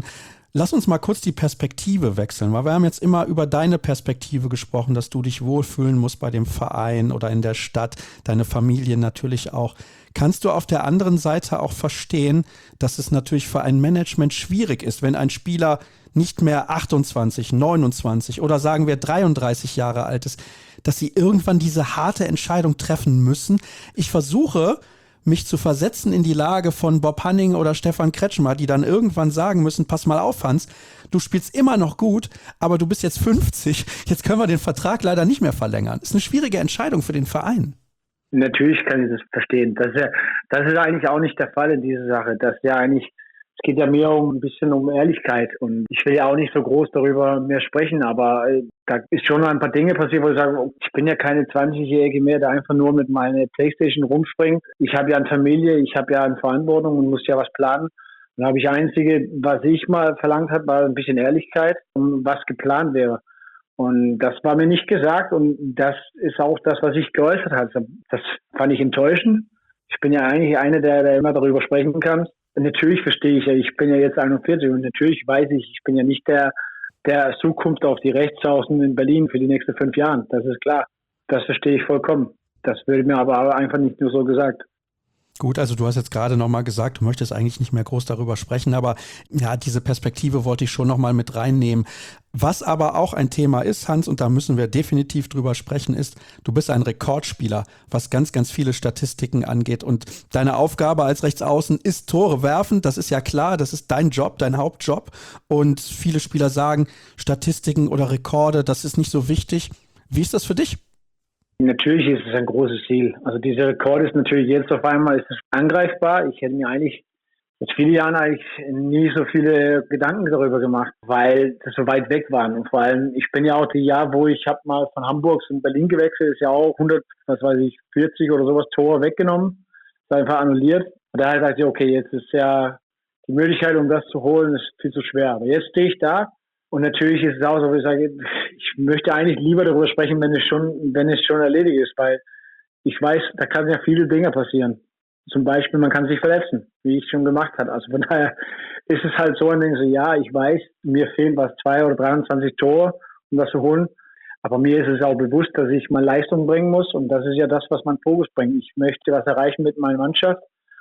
Lass uns mal kurz die Perspektive wechseln, weil wir haben jetzt immer über deine Perspektive gesprochen, dass du dich wohlfühlen musst bei dem Verein oder in der Stadt, deine Familie natürlich auch. Kannst du auf der anderen Seite auch verstehen, dass es natürlich für ein Management schwierig ist, wenn ein Spieler nicht mehr achtundzwanzig, neunundzwanzig oder sagen wir dreiunddreißig Jahre alt ist, dass sie irgendwann diese harte Entscheidung treffen müssen? Ich versuche, mich zu versetzen in die Lage von Bob Hanning oder Stefan Kretschmer, die dann irgendwann sagen müssen, pass mal auf, Hans, du spielst immer noch gut, aber du bist jetzt fünfzig, jetzt können wir den Vertrag leider nicht mehr verlängern. Das ist eine schwierige Entscheidung für den Verein. Natürlich kann ich das verstehen. Das ist, ja, das ist eigentlich auch nicht der Fall in dieser Sache. Das ist ja eigentlich, es geht ja mehr um ein bisschen um Ehrlichkeit. Und ich will ja auch nicht so groß darüber mehr sprechen, aber äh, da ist schon noch ein paar Dinge passiert, wo ich sage, oh, ich bin ja keine zwanzigjährige mehr, der einfach nur mit meiner Playstation rumspringt. Ich habe ja eine Familie, ich habe ja eine Verantwortung und muss ja was planen. Da habe ich Einzige, was ich mal verlangt habe, war ein bisschen Ehrlichkeit, um was geplant wäre. Und das war mir nicht gesagt und das ist auch das, was ich geäußert habe. Das fand ich enttäuschend. Ich bin ja eigentlich einer, der, der immer darüber sprechen kann. Und natürlich verstehe ich ja, ich bin ja jetzt einundvierzig und natürlich weiß ich, ich bin ja nicht der, der Zukunft auf die Rechtsaußen in Berlin für die nächsten fünf Jahre. Das ist klar. Das verstehe ich vollkommen. Das wird mir aber einfach nicht nur so gesagt. Gut, also du hast jetzt gerade nochmal gesagt, du möchtest eigentlich nicht mehr groß darüber sprechen, aber ja, diese Perspektive wollte ich schon nochmal mit reinnehmen. Was aber auch ein Thema ist, Hans, und da müssen wir definitiv drüber sprechen, ist, du bist ein Rekordspieler, was ganz, ganz viele Statistiken angeht und deine Aufgabe als Rechtsaußen ist Tore werfen, das ist ja klar, das ist dein Job, dein Hauptjob und viele Spieler sagen, Statistiken oder Rekorde, das ist nicht so wichtig. Wie ist das für dich? Natürlich ist es ein großes Ziel. Also dieser Rekord ist natürlich jetzt auf einmal ist es angreifbar. Ich hätte mir eigentlich seit vielen Jahren eigentlich nie so viele Gedanken darüber gemacht, weil das so weit weg waren. Und vor allem, ich bin ja auch die Jahr, wo ich habe mal von Hamburg zu Berlin gewechselt, ist ja auch hundert, was weiß ich, vierzig oder sowas Tore weggenommen, ist einfach annulliert. Und daher dachte ich, okay, jetzt ist ja die Möglichkeit, um das zu holen, ist viel zu schwer. Aber jetzt stehe ich da. Und natürlich ist es auch so, wo ich sage, ich möchte eigentlich lieber darüber sprechen, wenn es schon, wenn es schon erledigt ist, weil ich weiß, da kann ja viele Dinge passieren. Zum Beispiel, man kann sich verletzen, wie ich schon gemacht habe. Also von daher ist es halt so ein Ding, so, ja, ich weiß, mir fehlen was zwei oder dreiundzwanzig Tore, um das zu holen. Aber mir ist es auch bewusst, dass ich mal Leistung bringen muss. Und das ist ja das, was man Fokus bringt. Ich möchte was erreichen mit meiner Mannschaft.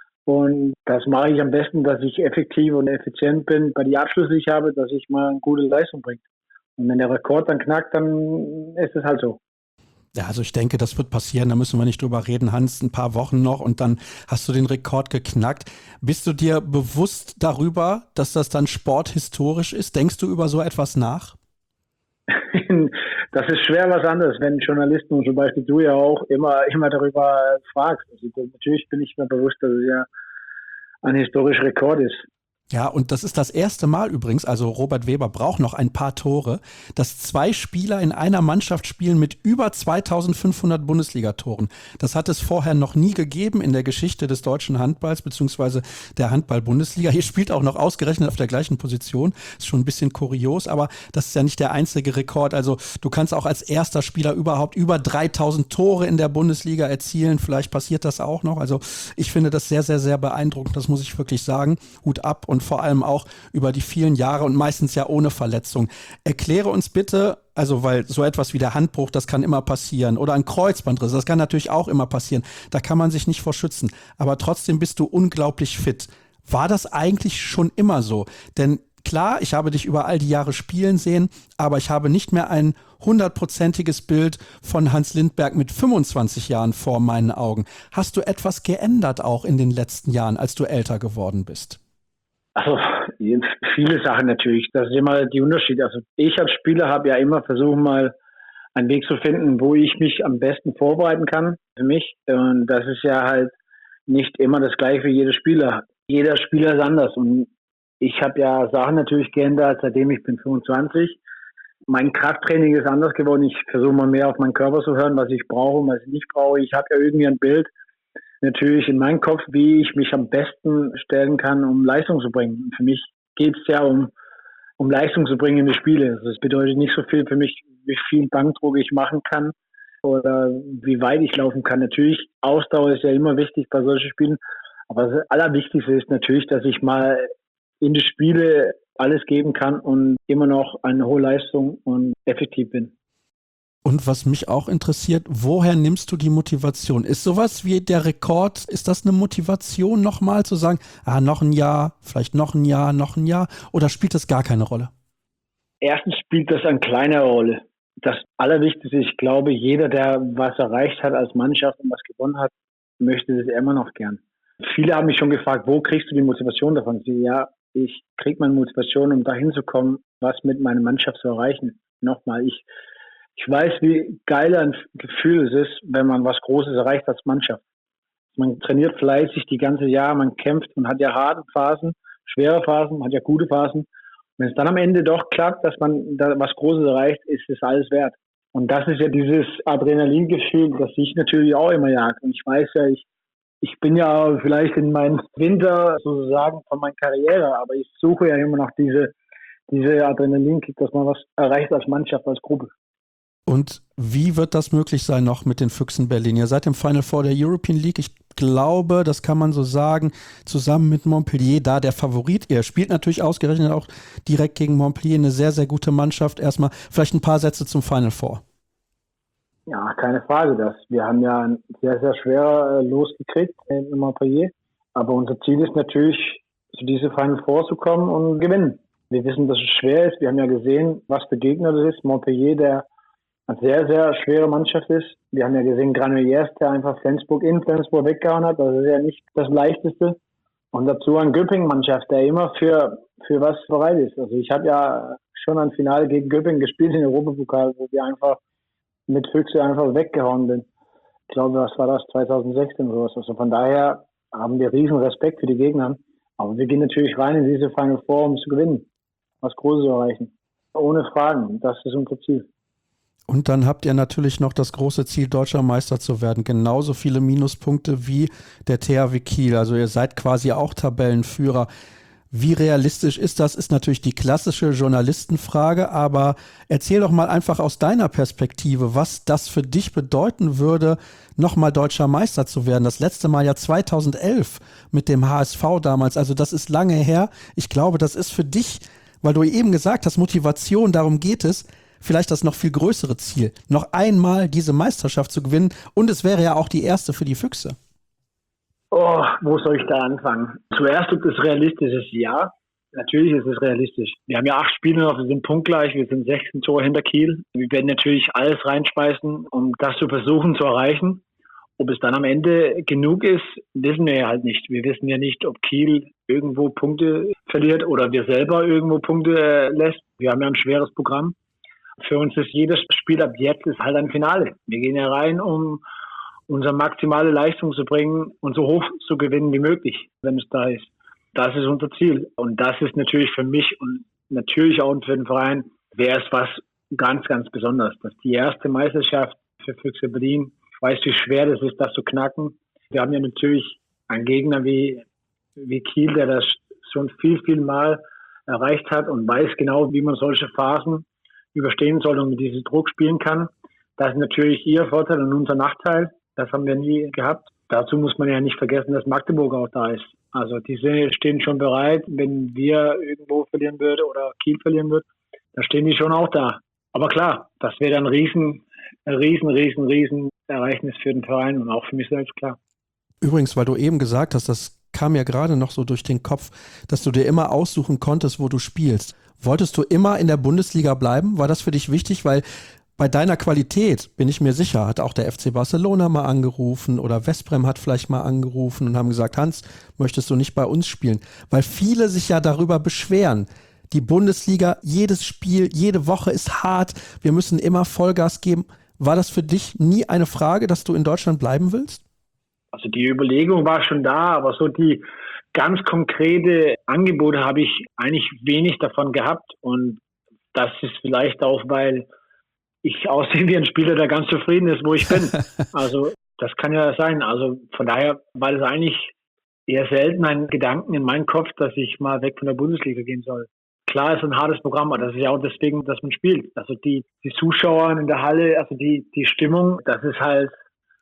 Und das mache ich am besten, dass ich effektiv und effizient bin bei den Abschlüssen, die ich habe, dass ich mal eine gute Leistung bringe. Und wenn der Rekord dann knackt, dann ist es halt so. Ja, also ich denke, das wird passieren, da müssen wir nicht drüber reden, Hans, ein paar Wochen noch und dann hast du den Rekord geknackt. Bist du dir bewusst darüber, dass das dann sporthistorisch ist? Denkst du über so etwas nach? Das ist schwer was anderes, wenn Journalisten und zum Beispiel du ja auch immer, immer darüber fragst. Also natürlich bin ich mir bewusst, dass es ja ein historischer Rekord ist. Ja, und das ist das erste Mal übrigens, also Robert Weber braucht noch ein paar Tore, dass zwei Spieler in einer Mannschaft spielen mit über zweitausendfünfhundert Bundesligatoren. Das hat es vorher noch nie gegeben in der Geschichte des deutschen Handballs beziehungsweise der Handball-Bundesliga. Hier spielt auch noch ausgerechnet auf der gleichen Position. Ist schon ein bisschen kurios, aber das ist ja nicht der einzige Rekord. Also du kannst auch als erster Spieler überhaupt über dreitausend Tore in der Bundesliga erzielen. Vielleicht passiert das auch noch. Also ich finde das sehr, sehr, sehr beeindruckend. Das muss ich wirklich sagen. Hut ab und vor allem auch über die vielen Jahre und meistens ja ohne Verletzung. Erkläre uns bitte, also weil so etwas wie der Handbruch, das kann immer passieren oder ein Kreuzbandriss, das kann natürlich auch immer passieren. Da kann man sich nicht vor schützen. Aber trotzdem bist du unglaublich fit. War das eigentlich schon immer so? Denn klar, ich habe dich über all die Jahre spielen sehen, aber ich habe nicht mehr ein hundertprozentiges Bild von Hans Lindberg mit fünfundzwanzig Jahren vor meinen Augen. Hast du etwas geändert auch in den letzten Jahren, als du älter geworden bist? Also viele Sachen natürlich. Das ist immer die Unterschiede. Also ich als Spieler habe ja immer versucht, mal einen Weg zu finden, wo ich mich am besten vorbereiten kann für mich. Und das ist ja halt nicht immer das Gleiche für jeder Spieler. Jeder Spieler ist anders. Und ich habe ja Sachen natürlich geändert, seitdem ich bin fünfundzwanzig. Mein Krafttraining ist anders geworden. Ich versuche mal mehr auf meinen Körper zu hören, was ich brauche und was ich nicht brauche. Ich habe ja irgendwie ein Bild natürlich in meinem Kopf, wie ich mich am besten stellen kann, um Leistung zu bringen. Und für mich geht es ja um, um Leistung zu bringen in die Spiele. Also das bedeutet nicht so viel für mich, wie viel Bankdruck ich machen kann oder wie weit ich laufen kann. Natürlich, Ausdauer ist ja immer wichtig bei solchen Spielen. Aber das Allerwichtigste ist natürlich, dass ich mal in die Spiele alles geben kann und immer noch eine hohe Leistung und effektiv bin. Und was mich auch interessiert, woher nimmst du die Motivation? Ist sowas wie der Rekord, ist das eine Motivation nochmal zu sagen, ah, noch ein Jahr, vielleicht noch ein Jahr, noch ein Jahr, oder spielt das gar keine Rolle? Erstens spielt das eine kleine Rolle. Das Allerwichtigste, ich glaube, jeder, der was erreicht hat als Mannschaft und was gewonnen hat, möchte das immer noch gern. Viele haben mich schon gefragt, wo kriegst du die Motivation davon? Ich sage, ja, ich kriege meine Motivation, um dahin zu kommen, was mit meiner Mannschaft zu erreichen. Nochmal, ich Ich weiß, wie geil ein Gefühl es ist, wenn man was Großes erreicht als Mannschaft. Man trainiert fleißig die ganze Jahr, man kämpft, man hat ja harte Phasen, schwere Phasen, man hat ja gute Phasen. Wenn es dann am Ende doch klappt, dass man da was Großes erreicht, ist es alles wert. Und das ist ja dieses Adrenalingefühl, das ich natürlich auch immer jagt. Und ich weiß ja, ich, ich bin ja vielleicht in meinem Winter sozusagen von meiner Karriere, aber ich suche ja immer noch diese, diese Adrenalinkick, dass man was erreicht als Mannschaft, als Gruppe. Und wie wird das möglich sein noch mit den Füchsen Berlin? Ihr seid im Final Four der European League. Ich glaube, das kann man so sagen, zusammen mit Montpellier da der Favorit. Ihr spielt natürlich ausgerechnet auch direkt gegen Montpellier, eine sehr, sehr gute Mannschaft. Erstmal vielleicht ein paar Sätze zum Final Four. Ja, keine Frage. Das. Wir haben ja ein sehr, sehr schwer losgekriegt in Montpellier. Aber unser Ziel ist natürlich, zu diese Final Four zu kommen und gewinnen. Wir wissen, dass es schwer ist. Wir haben ja gesehen, was für Gegner das ist. Montpellier, der eine sehr, sehr schwere Mannschaft ist. Wir haben ja gesehen, Granollers, der einfach Flensburg in Flensburg weggehauen hat. Das ist ja nicht das Leichteste. Und dazu eine Göppingen-Mannschaft, der immer für, für was bereit ist. Also ich habe ja schon ein Finale gegen Göppingen gespielt in Europapokal, wo wir einfach mit Füchse einfach weggehauen sind. Ich glaube, was war das? zwanzig sechzehn oder sowas. Also von daher haben wir riesen Respekt für die Gegner. Aber wir gehen natürlich rein in diese Final Four, um zu gewinnen. Was Großes zu erreichen. Ohne Fragen. Das ist unser Ziel. Und dann habt ihr natürlich noch das große Ziel, deutscher Meister zu werden. Genauso viele Minuspunkte wie der T H W Kiel. Also ihr seid quasi auch Tabellenführer. Wie realistisch ist das? Ist natürlich die klassische Journalistenfrage. Aber erzähl doch mal einfach aus deiner Perspektive, was das für dich bedeuten würde, nochmal deutscher Meister zu werden. Das letzte Mal ja zweitausendelf mit dem H S V damals. Also das ist lange her. Ich glaube, das ist für dich, weil du eben gesagt hast, Motivation, darum geht es, vielleicht das noch viel größere Ziel, noch einmal diese Meisterschaft zu gewinnen. Und es wäre ja auch die erste für die Füchse. Oh, wo soll ich da anfangen? Zuerst gibt es realistisches Ja. Natürlich ist es realistisch. Wir haben ja acht Spiele noch, wir sind punktgleich, wir sind sechzehn Tore hinter Kiel. Wir werden natürlich alles reinspeisen, um das zu versuchen zu erreichen. Ob es dann am Ende genug ist, wissen wir ja halt nicht. Wir wissen ja nicht, ob Kiel irgendwo Punkte verliert oder wir selber irgendwo Punkte äh, lässt. Wir haben ja ein schweres Programm. Für uns ist jedes Spiel ab jetzt ist halt ein Finale. Wir gehen ja rein, um unsere maximale Leistung zu bringen und so hoch zu gewinnen wie möglich, wenn es da ist. Das ist unser Ziel. Und das ist natürlich für mich und natürlich auch für den Verein, wäre es was ganz, ganz Besonderes. Das ist die erste Meisterschaft für Füchse Berlin. Ich weiß, wie schwer das ist, das zu knacken. Wir haben ja natürlich einen Gegner wie, wie Kiel, der das schon viel, viel Mal erreicht hat und weiß genau, wie man solche Phasen überstehen soll und mit diesem Druck spielen kann. Das ist natürlich ihr Vorteil und unser Nachteil. Das haben wir nie gehabt. Dazu muss man ja nicht vergessen, dass Magdeburg auch da ist. Also die stehen schon bereit, wenn wir irgendwo verlieren würden oder Kiel verlieren würde, dann stehen die schon auch da. Aber klar, das wäre dann ein riesen, riesen, riesen, riesen Ereignis für den Verein und auch für mich selbst, klar. Übrigens, weil du eben gesagt hast, das kam mir gerade noch so durch den Kopf, dass du dir immer aussuchen konntest, wo du spielst. Wolltest du immer in der Bundesliga bleiben? War das für dich wichtig? Weil bei deiner Qualität, bin ich mir sicher, hat auch der F C Barcelona mal angerufen oder Westbrem hat vielleicht mal angerufen und haben gesagt, Hans, möchtest du nicht bei uns spielen? Weil viele sich ja darüber beschweren. Die Bundesliga, jedes Spiel, jede Woche ist hart. Wir müssen immer Vollgas geben. War das für dich nie eine Frage, dass du in Deutschland bleiben willst? Also die Überlegung war schon da, aber so die ganz konkrete Angebote habe ich eigentlich wenig davon gehabt. Und das ist vielleicht auch, weil ich aussehe wie ein Spieler, der ganz zufrieden ist, wo ich bin. Also das kann ja sein. Also von daher war das eigentlich eher selten ein Gedanken in meinem Kopf, dass ich mal weg von der Bundesliga gehen soll. Klar, ist ein hartes Programm, aber das ist ja auch deswegen, dass man spielt. Also die, die Zuschauer in der Halle, also die, die Stimmung, das ist halt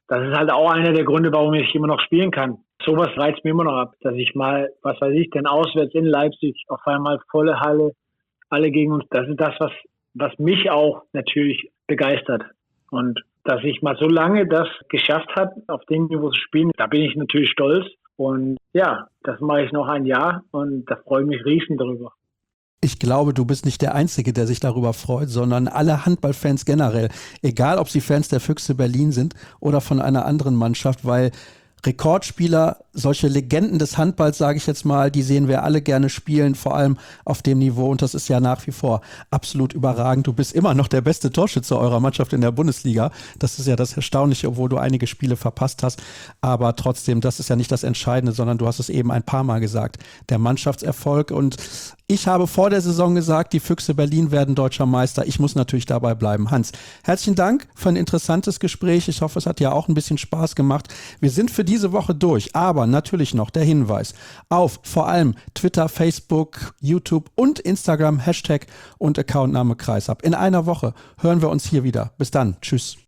das ist halt auch einer der Gründe, warum ich immer noch spielen kann. Sowas reizt mir immer noch ab, dass ich mal, was weiß ich, denn auswärts in Leipzig auf einmal volle Halle, alle gegen uns. Das ist das, was, was mich auch natürlich begeistert. Und dass ich mal so lange das geschafft habe, auf dem Niveau zu spielen, da bin ich natürlich stolz. Und ja, das mache ich noch ein Jahr und da freue ich mich riesen drüber. Ich glaube, du bist nicht der Einzige, der sich darüber freut, sondern alle Handballfans generell. Egal, ob sie Fans der Füchse Berlin sind oder von einer anderen Mannschaft, weil Rekordspieler, solche Legenden des Handballs, sage ich jetzt mal, die sehen wir alle gerne spielen, vor allem auf dem Niveau. Und das ist ja nach wie vor absolut überragend. Du bist immer noch der beste Torschütze eurer Mannschaft in der Bundesliga. Das ist ja das Erstaunliche, obwohl du einige Spiele verpasst hast. Aber trotzdem, das ist ja nicht das Entscheidende, sondern du hast es eben ein paar Mal gesagt. Der Mannschaftserfolg. Und ich habe vor der Saison gesagt, die Füchse Berlin werden deutscher Meister. Ich muss natürlich dabei bleiben. Hans, herzlichen Dank für ein interessantes Gespräch. Ich hoffe, es hat dir auch ein bisschen Spaß gemacht. Wir sind für diese Woche durch, aber natürlich noch der Hinweis auf vor allem Twitter, Facebook, YouTube und Instagram, Hashtag und Accountname Kreisab. In einer Woche hören wir uns hier wieder. Bis dann. Tschüss.